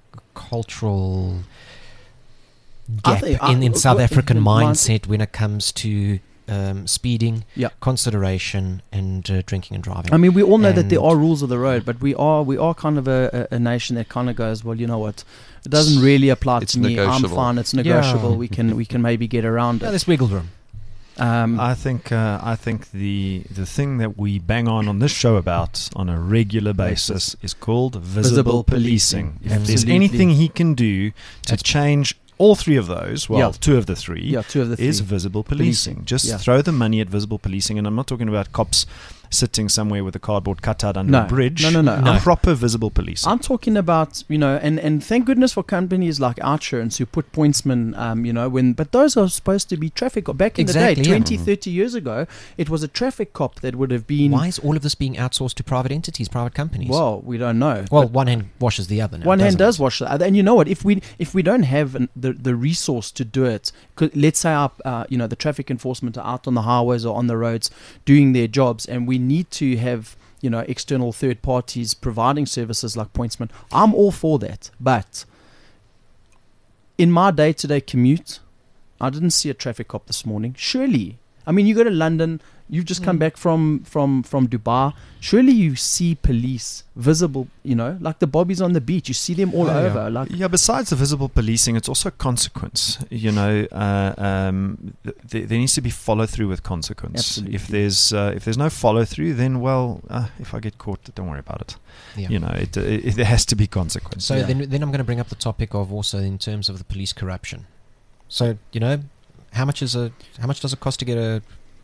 cultural I gap think- I- in, in South w- African w- mindset when it comes to um, speeding, Yeah. consideration, and uh, drinking and driving. I mean, we all know that there And- are rules of the road, but we are we are kind of a, a, a nation that kind of goes, well, you know what, it doesn't really apply It's to me. I'm negotiable. fine. It's Yeah. negotiable. We can we can maybe get around yeah, it. there's wiggle room. Um, I think uh, I think the the thing that we bang on on this show about on a regular basis is called visible, Visible policing. policing. If there's Absolutely. anything he can do to That's- change all three of those, well, Yeah. two of the three, yeah, two of the three. is visible policing. Policing, Just yeah. throw the money at visible policing, and I'm not talking about cops sitting somewhere with a cardboard cutout under No. a bridge. No, no, no. No. Proper visible policing. I'm talking about, you know, and, and thank goodness for companies like Outsurance who put pointsmen, um, you know, when, but those are supposed to be traffic. Back in Exactly, the yeah. day, twenty, thirty years ago, it was a traffic cop that would have been, Why is all of this being outsourced to private entities, private companies? well, we don't know. Well, But one hand washes the other now. one hand doesn't does it? wash the other. And you know what? If we if we don't have an, the, the resource to do it, could, let's say our, uh, you know, the traffic enforcement are out on the highways or on the roads doing their jobs, and we need to have, you know, external third parties providing services like pointsmen. I'm all for that. But in my day-to-day commute, I didn't see a traffic cop this morning. Surely, I mean, you go to London, you've just come Mm. back from, from, from Dubai. Surely you see police visible, you know, like the bobbies on the beach. You see them all Oh, yeah. over. Like, Yeah, besides the visible policing, it's also consequence. You know, uh, um, th- th- there needs to be follow through with consequence. Absolutely. If there's uh, if there's no follow through, then well, uh, if I get caught, don't worry about it. Yeah. You know, it, it, it there has to be consequence. So Yeah. then, then I'm going to bring up the topic of also in terms of the police corruption. So you know, how much is a how much does it cost to get a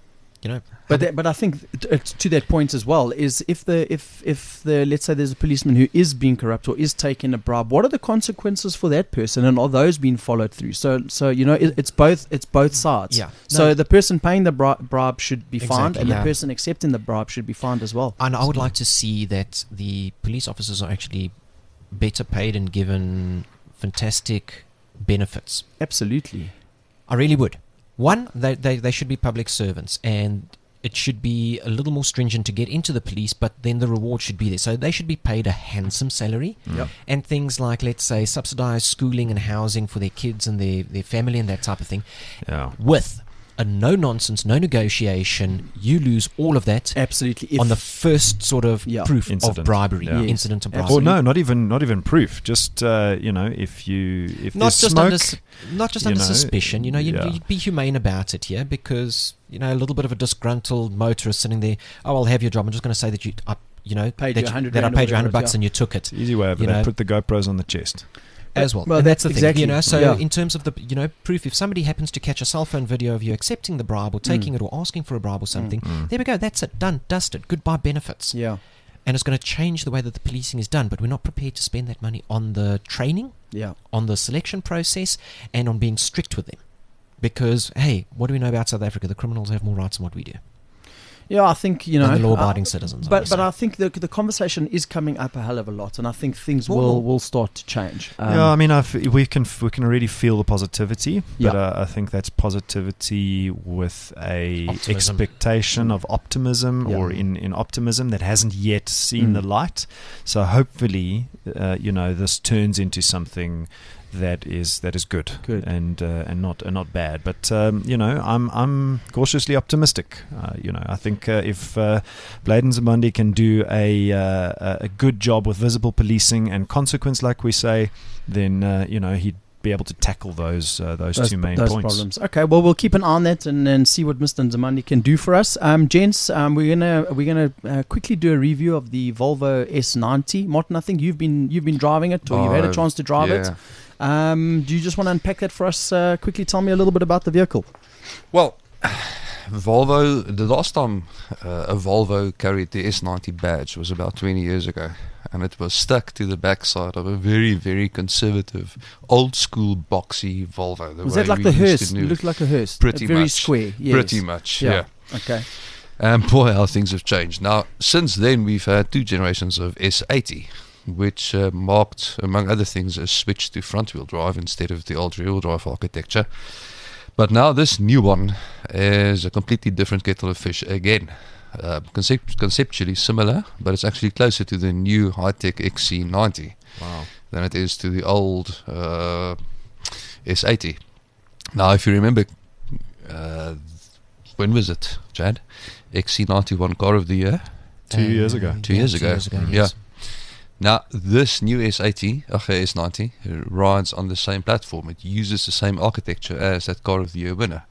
you know. But that, but I think t- uh, to that point as well is if the if if the let's say there's a policeman who is being corrupt or is taking a bribe, what are the consequences for that person, and are those being followed through? So so you know it, it's both it's both sides. Yeah. So No. the person paying the bri- bribe should be fined, Exactly, and yeah. the person accepting the bribe should be fined as well. And I would like to see that the police officers are actually better paid and given fantastic benefits. Absolutely. I really would. One, they, they, they should be public servants, and it should be a little more stringent to get into the police, but then the reward should be there. So they should be paid a handsome salary. Yep. And things like, let's say, subsidized schooling and housing for their kids and their, their family and that type of thing. Yeah. With a no-nonsense, no negotiation, you lose all of that Absolutely. If on the first sort of Yeah. proof Incident. of bribery, Yeah. Yes. incident of bribery. Absolutely. Or no, not even not even proof. Just uh, you know, if you if Not there's just smoke, under, s- not just you under know, suspicion. You know, you'd, yeah. you'd be humane about it here, because you know a little bit of a disgruntled motorist sitting there. Oh, I'll have your job. I'm just going to say that you, I, you know, Paid that, you one hundred that I rand or paid you whatever hundred it is, bucks yeah. and you took it easy way of you it. They know. put the GoPros on the chest. as well. Well, and that's, that's the thing, exactly- you know. So yeah. in terms of the, you know, proof, if somebody happens to catch a cell phone video of you accepting the bribe or taking Mm. it or asking for a bribe or something, Mm. there we go. That's it. Done. Dusted. Goodbye benefits. Yeah. And it's going to change the way that the policing is done. But we're not prepared to spend that money on the training, Yeah. on the selection process, and on being strict with them. Because, hey, what do we know about South Africa? The criminals have more rights than what we do. Yeah, I think you know Than the law-abiding uh, citizens. I But would but say. I think the the conversation is coming up a hell of a lot, and I think things More and will more. will start to change. Um, yeah, I mean, I've, we can f- we can already feel the positivity, but Yeah. uh, I think that's positivity with a Optimism. expectation of optimism, Yeah. or in, in optimism that hasn't yet seen Mm. the light. So hopefully, uh, you know, this turns into something that is that is good, Good. and uh, and not and not bad. But um, you know, I'm I'm cautiously optimistic. Uh, you know, I think uh, if uh, Bladen Zamandi can do a uh, a a good job with visible policing and consequence, like we say, then uh, you know he'd be able to tackle those uh, those, those, two main those points. problems. Okay, well, we'll keep an eye on that and, and see what Mister Nzamandi can do for us. Um, gents, um, we're gonna we're gonna uh, quickly do a review of the Volvo S ninety. Martin, I think you've been you've been driving it, or you've had a Oh, chance to drive it. yeah. Um, do you just want to unpack that for us? Uh, quickly, tell me a little bit about the vehicle. Well, Volvo, the last time uh, a Volvo carried the S ninety badge was about twenty years ago, and it was stuck to the backside of a very, very conservative, old school boxy Volvo. The Was way that like we the used to hearse? do It it. looked like a hearse. Pretty Uh, very much. square. Yes. Pretty much, Yeah. yeah. Okay. And boy, how things have changed. Now, since then, we've had two generations of S eighty, which uh, marked, among other things, a switch to front-wheel drive instead of the old rear-wheel drive architecture. But now this new one is a completely different kettle of fish again. Uh, concept- conceptually similar, but it's actually closer to the new high-tech X C ninety Wow. than it is to the old uh, S eighty. Now, if you remember, uh, when was it, Chad? X C ninety-one car of the year? Two years ago. Two yeah, years two ago. years ago Yeah. yes. Now, this new S eighty, okay, S ninety, uh, rides on the same platform. It uses the same architecture as that car of the year winner.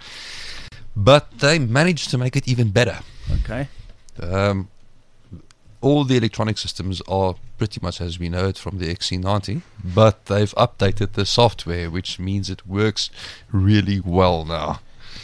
But they managed to make it even better. Okay. Um, all the electronic systems are pretty much as we know it from the X C ninety, but they've updated the software, which means it works really well now.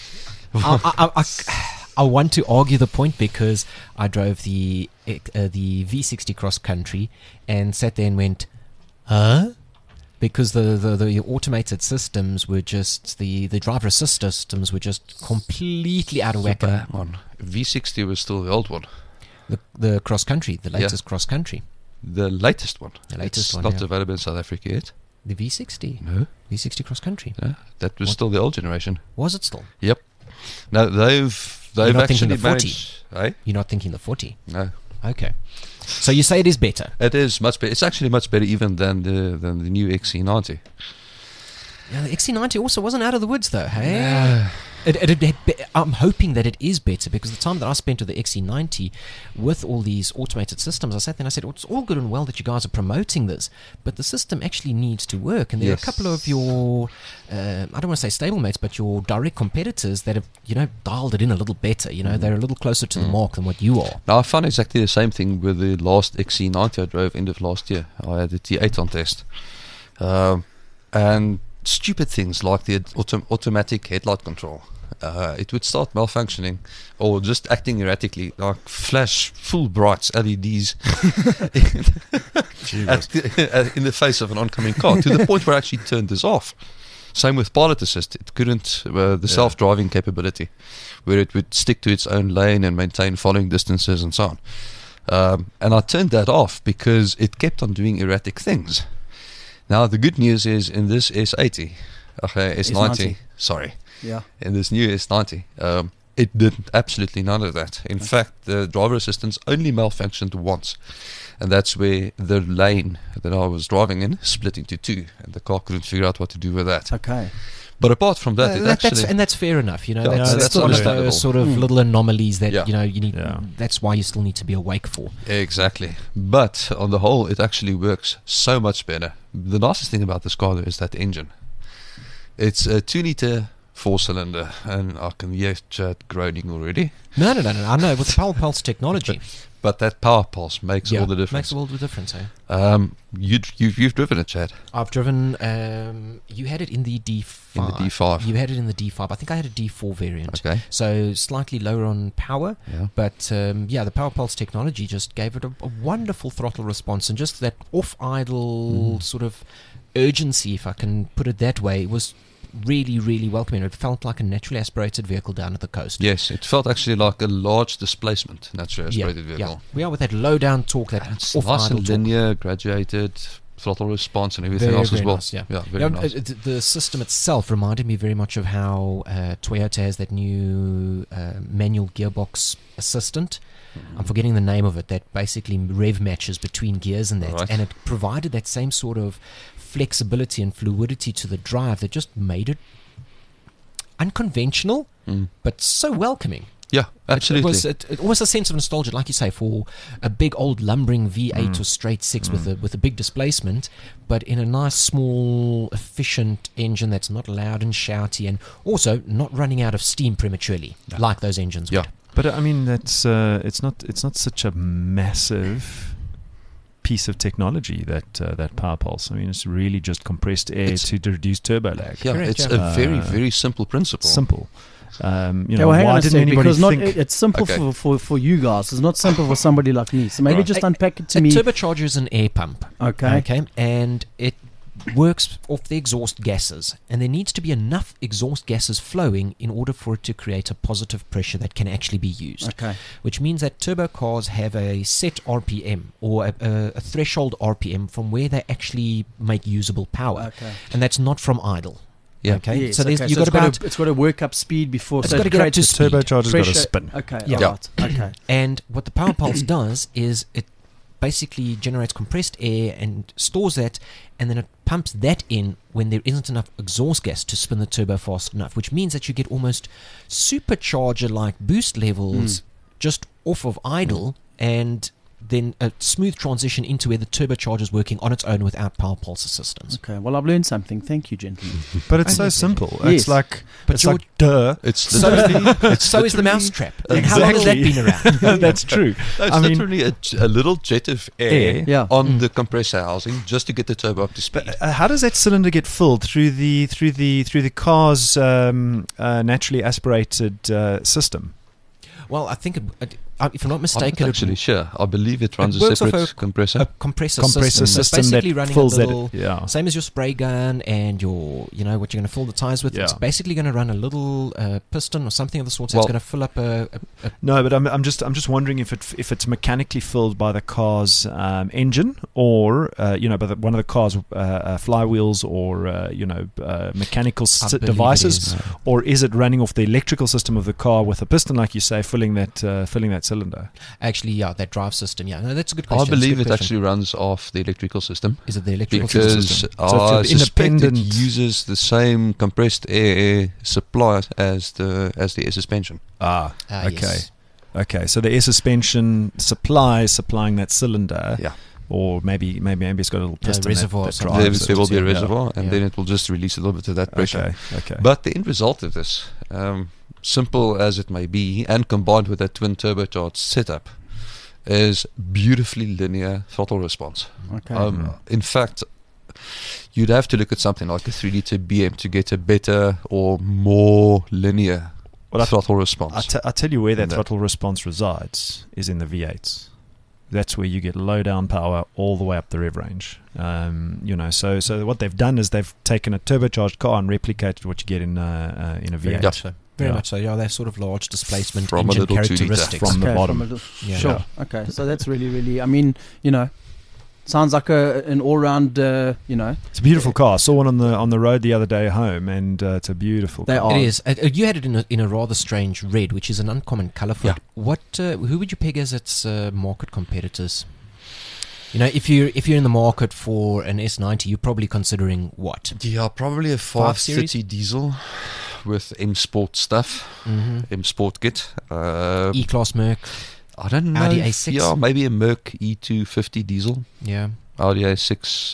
I, I, I, I want to argue the point, because I drove the uh, the V sixty cross country and sat there and went, huh? Because the, the, the automated systems were just, the, the driver assist systems were just completely out of whack. Super one. V sixty was still the old one. The, the cross country, the Yeah. latest cross country, The latest one. The latest it's one, not yeah. available in South Africa yet. the V sixty, No. V sixty cross country. No, that was What? still the old generation. Was it still? Yep. No, they've they've not thinking actually the forty? managed. Eh? You're not thinking the forty? No, Okay. So you say it is better? it is much better. It's actually much better even than the than the new X C ninety. Yeah, the X C ninety also wasn't out of the woods, though, hey? It, it, it, it, I'm hoping that it is better, because the time that I spent with the X C ninety with all these automated systems, I sat there and I said, well, it's all good and well that you guys are promoting this, but the system actually needs to work. And there Yes. are a couple of your, uh, I don't want to say stablemates, but your direct competitors that have, you know, dialed it in a little better. You know, they're a little closer to the mark than what you are. Now I found exactly the same thing with the last X C ninety I drove end of last year. I had the T eight on test, um, and stupid things like the autom- automatic headlight control. uh, it would start malfunctioning or just acting erratically, like flash full brights L E Ds at the, in the face of an oncoming car, to the point where I actually turned this off. Same with pilot assist. It couldn't, uh, the Yeah. self-driving capability, where it would stick to its own lane and maintain following distances and so on. Um, and I turned that off because it kept on doing erratic things. Now, the good news is in this S eighty, okay, S ninety, S ninety. sorry, Yeah. in this new S ninety, um, it did absolutely none of that. In fact, the driver assistance only malfunctioned once. And that's where the lane that I was driving in split into two, and the car couldn't figure out what to do with that. Okay. But apart from that, Uh, it that- actually... that's, and that's fair enough, you know. Yeah, that's no, that's that's one of understandable. those sort of Hmm. little anomalies that Yeah. you know you need. Yeah. That's why you still need to be awake for. Exactly. But on the whole, it actually works so much better. The nicest thing about this car, though, is that engine. It's a two-litre four-cylinder, and I can hear Chad groaning already. No, no, no, no. I know with the Power Pulse technology, But that power pulse makes yeah, all the makes difference. a world of difference. Eh? Um, you, you've, you've driven it, Chad, I've driven. Um, you had it in the D in five. the D five. You had it in the D five. I think I had a D four variant. Okay. So slightly lower on power, Yeah. but um, yeah, the Power Pulse technology just gave it a, a wonderful throttle response, and just that off-idle Mm. sort of urgency, if I can put it that way, was really, really welcoming. It felt like a naturally aspirated vehicle down at the coast. Yes, it felt actually like a large displacement naturally aspirated yeah, vehicle. yeah. We are with that low down torque, that It's off nice idle and torque. linear, graduated throttle response and everything Very, else as very well. nice, yeah. yeah, very Yeah, nice. uh, th- the system itself reminded me very much of how uh, Toyota has that new uh, manual gearbox assistant. I'm forgetting the name of it. That basically rev matches between gears and that, Right. and it provided that same sort of flexibility and fluidity to the drive that just made it unconventional, Mm. but so welcoming. Yeah, It absolutely. was it, it was a sense of nostalgia, like you say, for a big old lumbering V eight Mm. or straight six with Mm. a with a big displacement, but in a nice, small, efficient engine that's not loud and shouty, and also not running out of steam prematurely, Yeah. like those engines Yeah. would. But I mean, that's uh, it's not it's not such a massive piece of technology, that uh, that power pulse. I mean, it's really just compressed air It's- to reduce turbo lag. yeah, Correct, it's yeah. a very, Uh, very simple principle. Simple. Um, you Okay, know, well, hang on why a didn't sec, anybody because not, think? it- it's simple Okay. for, for, for you guys. It's not simple for somebody like me. So maybe Right. just A- unpack it to a me. turbocharger is an air pump, Okay. okay, and it works off the exhaust gases, and there needs to be enough exhaust gases flowing in order for it to create a positive pressure that can actually be used. Okay. Which means that turbo cars have a set R P M, or a, a, a threshold R P M from where they actually make usable power, Okay. and that's not from idle. Yeah. Okay, Yes, so there's, okay, you so got it's got about to, it's got to work up speed before. It's so gotta it get up creates to a speed. Turbocharger's got to pressure- spin. Okay. Yeah. Alright. Okay. And what the Power Pulse does is it basically generates compressed air and stores that, and then it pumps that in when there isn't enough exhaust gas to spin the turbo fast enough, which means that you get almost supercharger-like boost levels just off of idle, and then a smooth transition into where the turbocharger is working on its own without Power Pulse assistance. Okay. Well, I've learned something. Thank you, gentlemen. But it's I so get it. simple. Yes. It's like, But it's George, like, duh. It's so, literally, it's so is the literally- mousetrap. And how long has that been around? That's true. No, it's I mean- literally a, j- a little jet of air, Air. Yeah. on Mm. the compressor housing just to get the turbo up to speed. But uh, how does that cylinder get filled through the through the through the car's um, uh, naturally aspirated uh, system? Well, I think, it, it, uh, if I'm not I'm mistaken, not it- actually sure. I believe it runs It a works off separate a- compressor. a compressor, Compressor system. So it's system that basically running fills a little, that. Yeah. same as your spray gun and your, you know, what you're going to fill the tires with. It's Yeah. basically going to run a little uh, piston or something of the sort Well- that's going to fill up a, a, a No, but I'm I'm just I'm just wondering if it if it's mechanically filled by the car's um, engine, or uh, you know, by the, one of the car's uh, uh, flywheels, or uh, you know, uh, mechanical I s- believe it devices, is. or is it running off the electrical system of the car with a piston, like you say, filling that uh, filling that cylinder? Actually, yeah, that drive system. Yeah, no, that's a good I question. That's a believe good it question. actually runs off the electrical system Is it the electrical because system? So if I you're suspect it independent- uses the same compressed air supply as the as the air suspension. Ah, Ah, okay. yes. Okay, so the air suspension supply is supplying that cylinder, Yeah. or maybe maybe maybe it's got a little A piston reservoir or that, that something. There, drives there it. will be a Yeah. reservoir, and Yeah. then it will just release a little bit of that pressure. Okay, okay. But the end result of this, um, simple as it may be, and combined with that twin turbocharged setup, is beautifully linear throttle response. Okay. Um, Mm. in fact, you'd have to look at something like a three litre B M to get a better or more linear Well, I- throttle response. I, t- I tell you where that No. throttle response resides is in the V eights. That's where you get low down power all the way up the rev range. Um, you know, so so what they've done is they've taken a turbocharged car and replicated what you get in uh, uh, in a V eight. Very much so. Very Yeah. much so. Yeah, they're sort of large displacement From a engine little two litre. characteristics. From the Okay, bottom. from a little- Yeah. Sure. Okay. So that's really, really. I mean, you know, sounds like a an all round. Uh, you know, It's a beautiful car. I saw one on the on the road the other day home, and uh, it's a beautiful They car. are. It is. Uh, uh, you had it in a, in a rather strange red, which is an uncommon colour for Yeah. it. What? Uh, who would you peg as its uh, market competitors? You know, if you if you're in the market for an S ninety, you're probably considering what? Yeah, probably a Five five series? thirty diesel with M Sport stuff, Mm-hmm. M Sport kit. Uh, E-Class Merc. I don't know. Audi if- A six? Yeah, maybe a Merc E two fifty diesel. Yeah. Audi A six.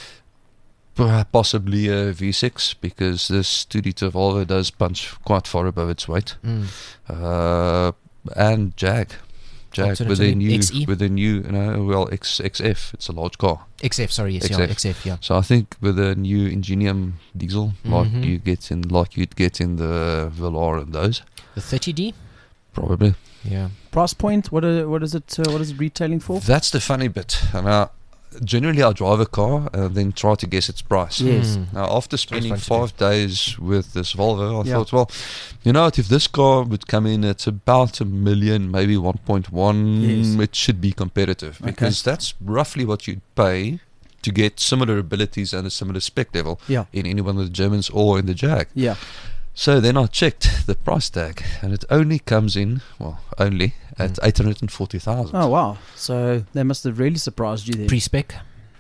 p- Possibly a V six because this two litre Volvo does punch quite far above its weight. Mm. Uh, and Jag. Jag with a Alternatively, new, X E? with a new, you know, well, X, XF. It's a large car. X F, sorry, yes, X yeah, F. X F, yeah. So I think with a new Ingenium diesel, like Mhm. you get in, like you'd get in the Velar and those, The thirty D? probably. Yeah. price point. What are, what is it? Uh, what is it retailing for? That's the funny bit. And I, generally, I drive a car and then try to guess its price. Yes. Mm. Now, after spending fun to five days with this Volvo, I Yeah. thought, well, you know what, if this car would come in at about a million, maybe one point one, Yes. it should be competitive Okay. because that's roughly what you'd pay to get similar abilities and a similar spec level Yeah. in any one of the Germans or in the Jag. Yeah. So then I checked the price tag and it only comes in, well, only at Mm. eight hundred forty thousand. Oh wow. So they must have really surprised you then. Pre-spec?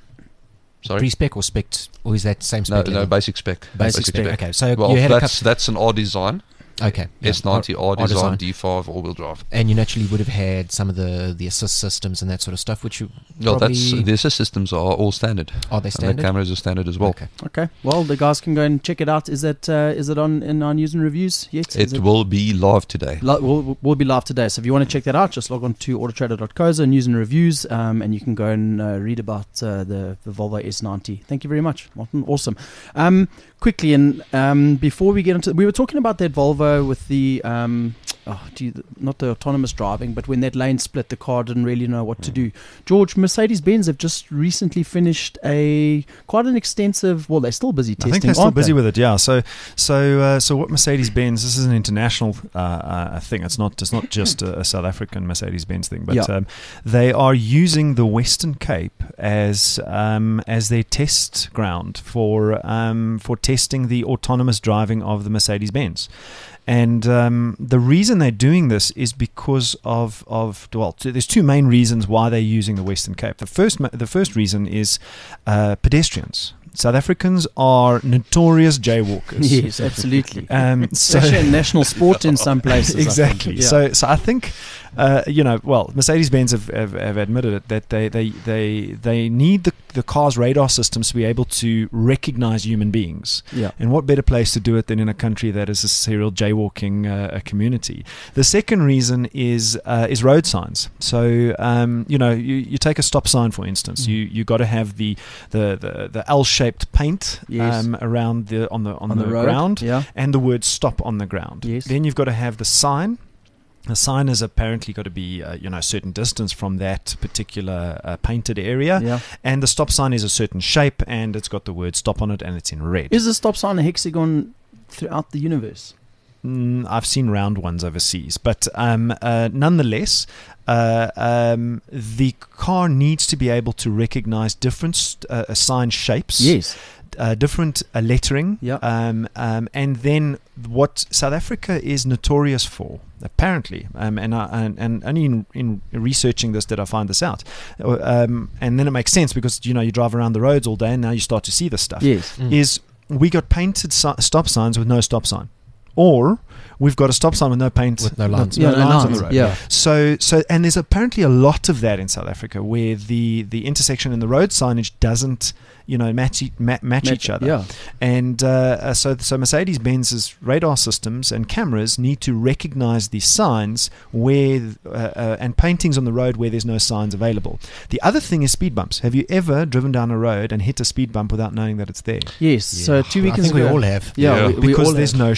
Sorry? Pre-spec or spec? Or is that same no, spec no, level? basic spec. Basic spec. Okay, so Well, you had a that's, that's an R design. couple... Okay. yeah, S ninety R, R design, design. D five, all-wheel drive. And you naturally would have had some of the, the assist systems and that sort of stuff, which you No, that's probably... the assist systems are all standard. Are they And the standard? cameras are standard as well. Okay. Okay. Well, the guys can go and check it out. Is that uh, is it on in our news and reviews yet? Is It will be live today. Li- will will be live today. So if you want to check that out, just log on to autotrader dot co za, news and reviews, um, and you can go and uh, read about uh, the the Volvo S ninety. Thank you very much, Martin. Awesome. Um, quickly, and um, before we get into, we were talking about that Volvo with the um, oh, gee, the- not the autonomous driving, but when that lane split, the car didn't really know what to do. George, Mercedes-Benz have just recently finished a quite an extensive. Well, they're still busy I testing. think they're still aren't busy they? with it, yeah. So, so, uh, so what Mercedes-Benz? This is an international uh, uh, thing. It's not. It's not just a, a South African Mercedes-Benz thing, but Yeah. um, they are using the Western Cape as um, as their test ground for um, for testing the autonomous driving of the Mercedes-Benz. And um, the reason they're doing this is because of, of well, t- there's two main reasons why they're using the Western Cape. The first ma- the first reason is uh, pedestrians. South Africans are notorious jaywalkers. Yes, absolutely. Um, so Especially in national sport in some places. I think. exactly. Yeah. So, so I think, uh, you know, well, Mercedes-Benz have, have, have admitted it that they they, they, they need the, the car's radar systems to be able to recognize human beings. yeah. And what better place to do it than in a country that is a serial jaywalking uh, a community? The second reason is uh, is road signs. So um, you know, you, you take a stop sign for instance. Mm. You you got to have the the, the, the L-shaped paint Yes. um, around the on the on, On the, the road. ground, Yeah. and the word stop on the ground. Yes. Then you've got to have the sign. The sign has apparently got to be, uh, you know, a certain distance from that particular uh, painted area, Yeah. and the stop sign is a certain shape, and it's got the word "stop" on it, and it's in red. Is the stop sign a hexagon throughout the universe? Mm, I've seen round ones overseas, but um, uh, nonetheless, uh, um, the car needs to be able to recognize different st- uh, sign shapes. Yes. Uh, different uh, lettering, Yeah. um, um, and then what South Africa is notorious for, apparently, um, and, I, and and only in, in researching this did I find this out, Uh, um, and then it makes sense because you know you drive around the roads all day and now you start to see this stuff. Yes. Mm. Is we got painted si- stop signs with no stop sign, or we've got a stop sign with no paint, With no lines. no, Yeah, no no lines on lines, the road. yeah. So, so, and there's apparently a lot of that in South Africa, where the, the intersection and the road signage doesn't, you know, match e- ma- match Match- each other. yeah. And uh, uh, so, so Mercedes-Benz's radar systems and cameras need to recognize these signs where uh, uh, and paintings on the road where there's no signs available. The other thing is speed bumps. Have you ever driven down a road and hit a speed bump without knowing that it's there? Yes. So two I weekends think we ago. all have. Yeah. Yeah. We, we Because all there's have. no chevrons. There's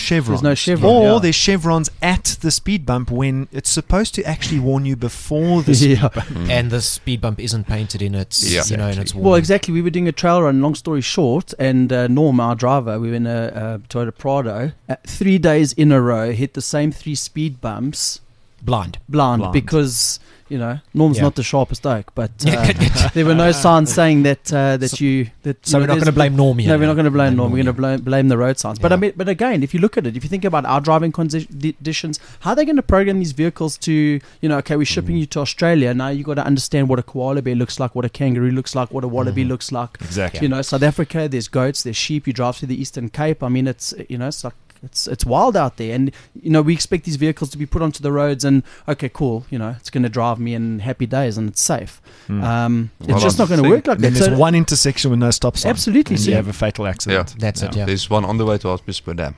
no chevron. Or yeah. there's chevrons at the speed bump when it's supposed to actually warn you before the speed Yeah. bump. And the speed bump isn't painted in its, Yeah. you know, in its Well, warning. exactly. We were doing a trail run, long story short, and uh, Norm, our driver, we were in a, a Toyota Prado, uh, three days in a row, hit the same three speed bumps Blind. blind, Blind. because, you know, Norm's Yeah. not the sharpest oak, but uh, there were no signs saying that uh, that So- you... that So you we're know, not going to there's- blame Norm here. No, we're not going to blame Norm. Norm We're going to here. blame, blame the road signs. But I Yeah. mean, but again, if you look at it, if you think about our driving condi- conditions, how are they going to program these vehicles to, you know, okay, we're shipping Mm. you to Australia. Now you got to understand what a koala bear looks like, what a kangaroo looks like, what a wallaby Mhm. looks like. Exactly. You know, South Africa, there's goats, there's sheep. You drive through the Eastern Cape. I mean, it's you know, it's like it's it's wild out there, and you know, we expect these vehicles to be put onto the roads, and okay, cool, you know, it's going to drive me in happy days, and it's safe. Mm. Um, Well, it's just I not going to think work like And then that. there's So- one intersection with no stop sign. Absolutely, And so you you- have a fatal accident. That's it, yeah. There's one on the way to Osmispur Dam.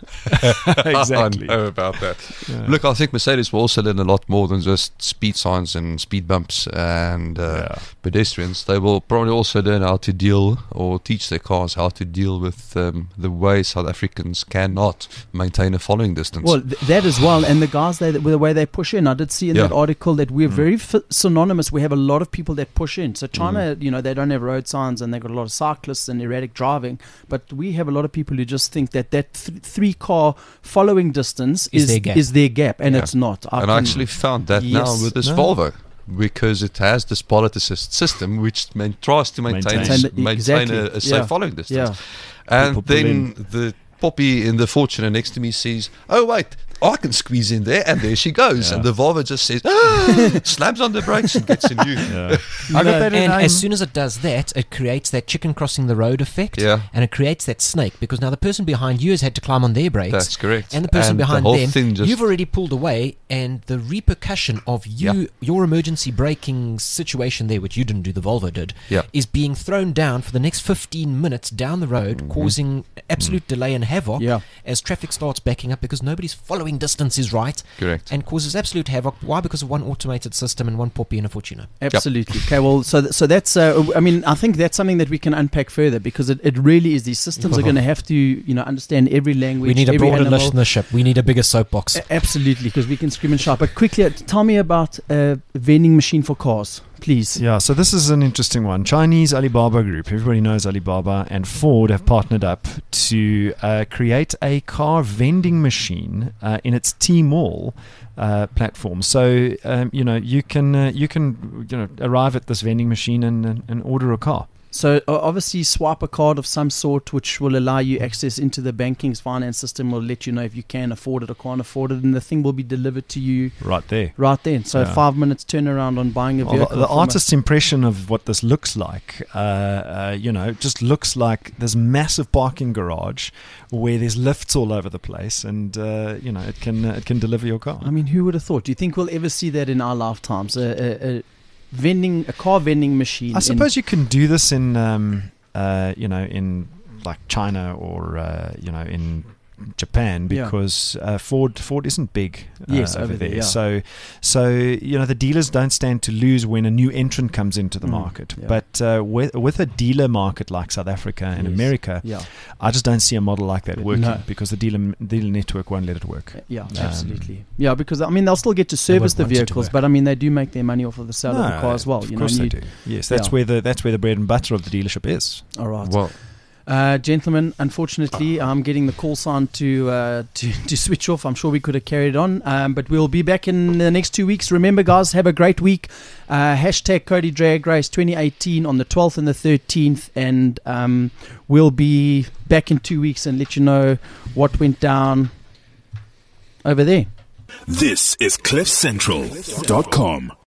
Exactly. I know about that. Yeah. Look, I think Mercedes will also learn a lot more than just speed signs and speed bumps and uh, Yeah. pedestrians. They will probably also learn how to deal or teach their cars how to deal with um, the way South Africans cannot maintain a following distance. Well, th- that as well, and the guys they, the way they push in. I did see in Yeah. that article that we're Mm. very f- synonymous. We have a lot of people that push in. So China, Mm. you know, they don't have road signs, and they've got a lot of cyclists and erratic driving. But we have a lot of people who just think that that th- three car following distance Is is their gap. is their gap, and Yeah. it's not. and I can- actually found that now Yes. with this No. Volvo. Because it has this pilot assist system which man- tries to maintain, Maintain. s- Maintain- maintain exactly. a, a safe Yeah. following distance. yeah, And People pull then the Poppy in the Fortuner next to me says, oh, wait, I can squeeze in there. And there she goes. Yeah. And the Volvo just says, ah, slams on the brakes and gets a new. Yeah. I got that in And um, as soon as it does that, it creates that chicken crossing the road effect. Yeah, And it creates that snake, because now the person behind you has had to climb on their brakes. that's correct. And the person behind the whole them, thing just, you've already pulled away, and the repercussion of you, Yeah. your emergency braking situation there, which you didn't do, the Volvo did, Yeah. is being thrown down for the next fifteen minutes down the road, Mhm. causing absolute delay and havoc yeah. as traffic starts backing up because nobody's following distance is right, correct. and causes absolute havoc. Why? Because of one automated system and one Poppy and a Fortuner. Absolutely. Okay. Well, so th- so that's. Uh, I mean, I think that's something that we can unpack further, because it, it really is. These systems are going to have to, you know, understand every language. We need a every broader animal. listenership. We need a bigger soapbox. A- Absolutely, because we can scream and shout. But quickly, uh, tell me about a vending machine for cars, please. Yeah, so this is an interesting one. Chinese Alibaba Group, everybody knows Alibaba, and Ford have partnered up to uh, create a car vending machine uh, in its Tmall uh, platform. So um, you know you can uh, you can you know arrive at this vending machine and, and, and order a car. So uh, obviously, swipe a card of some sort, which will allow you access into the banking's finance system. Will let you know if you can afford it or can't afford it, and the thing will be delivered to you Right there. right then. So Yeah. five minutes turnaround on buying a Well, vehicle. the the from a- artist's impression of what this looks like, uh, uh, you know, just looks like this massive parking garage where there's lifts all over the place, and uh, you know, it can uh, it can deliver your car. I mean, who would have thought? Do you think we'll ever see that in our lifetimes? A, a, a vending, a car vending machine. I suppose you can do this in, um, uh, you know, in like China or uh, you know in Japan, Yeah. because uh, Ford Ford isn't big uh, Yes, over, over there, there. yeah. So so you know the dealers don't stand to lose when a new entrant comes into the Mm, market. yeah. But uh, with with a dealer market like South Africa and Yes. America, Yeah, I just don't see a model like that working No. because the dealer dealer network won't let it work. yeah, Um, absolutely. Yeah, because I mean, they'll still get to service won't the want it to vehicles, work. but I mean, they do make their money off of the sale of the car as well. Of You know, course and they you- do. Yes, that's Yeah. where the that's where the bread and butter of the dealership is. All right. Well, Uh, gentlemen, unfortunately, I'm getting the call sign to, uh, to to switch off. I'm sure we could have carried on, um, but we'll be back in the next two weeks. Remember, guys, have a great week. Uh, hashtag Cody Drag Race twenty eighteen on the twelfth and the thirteenth, and um, we'll be back in two weeks and let you know what went down over there. This is cliff central dot com.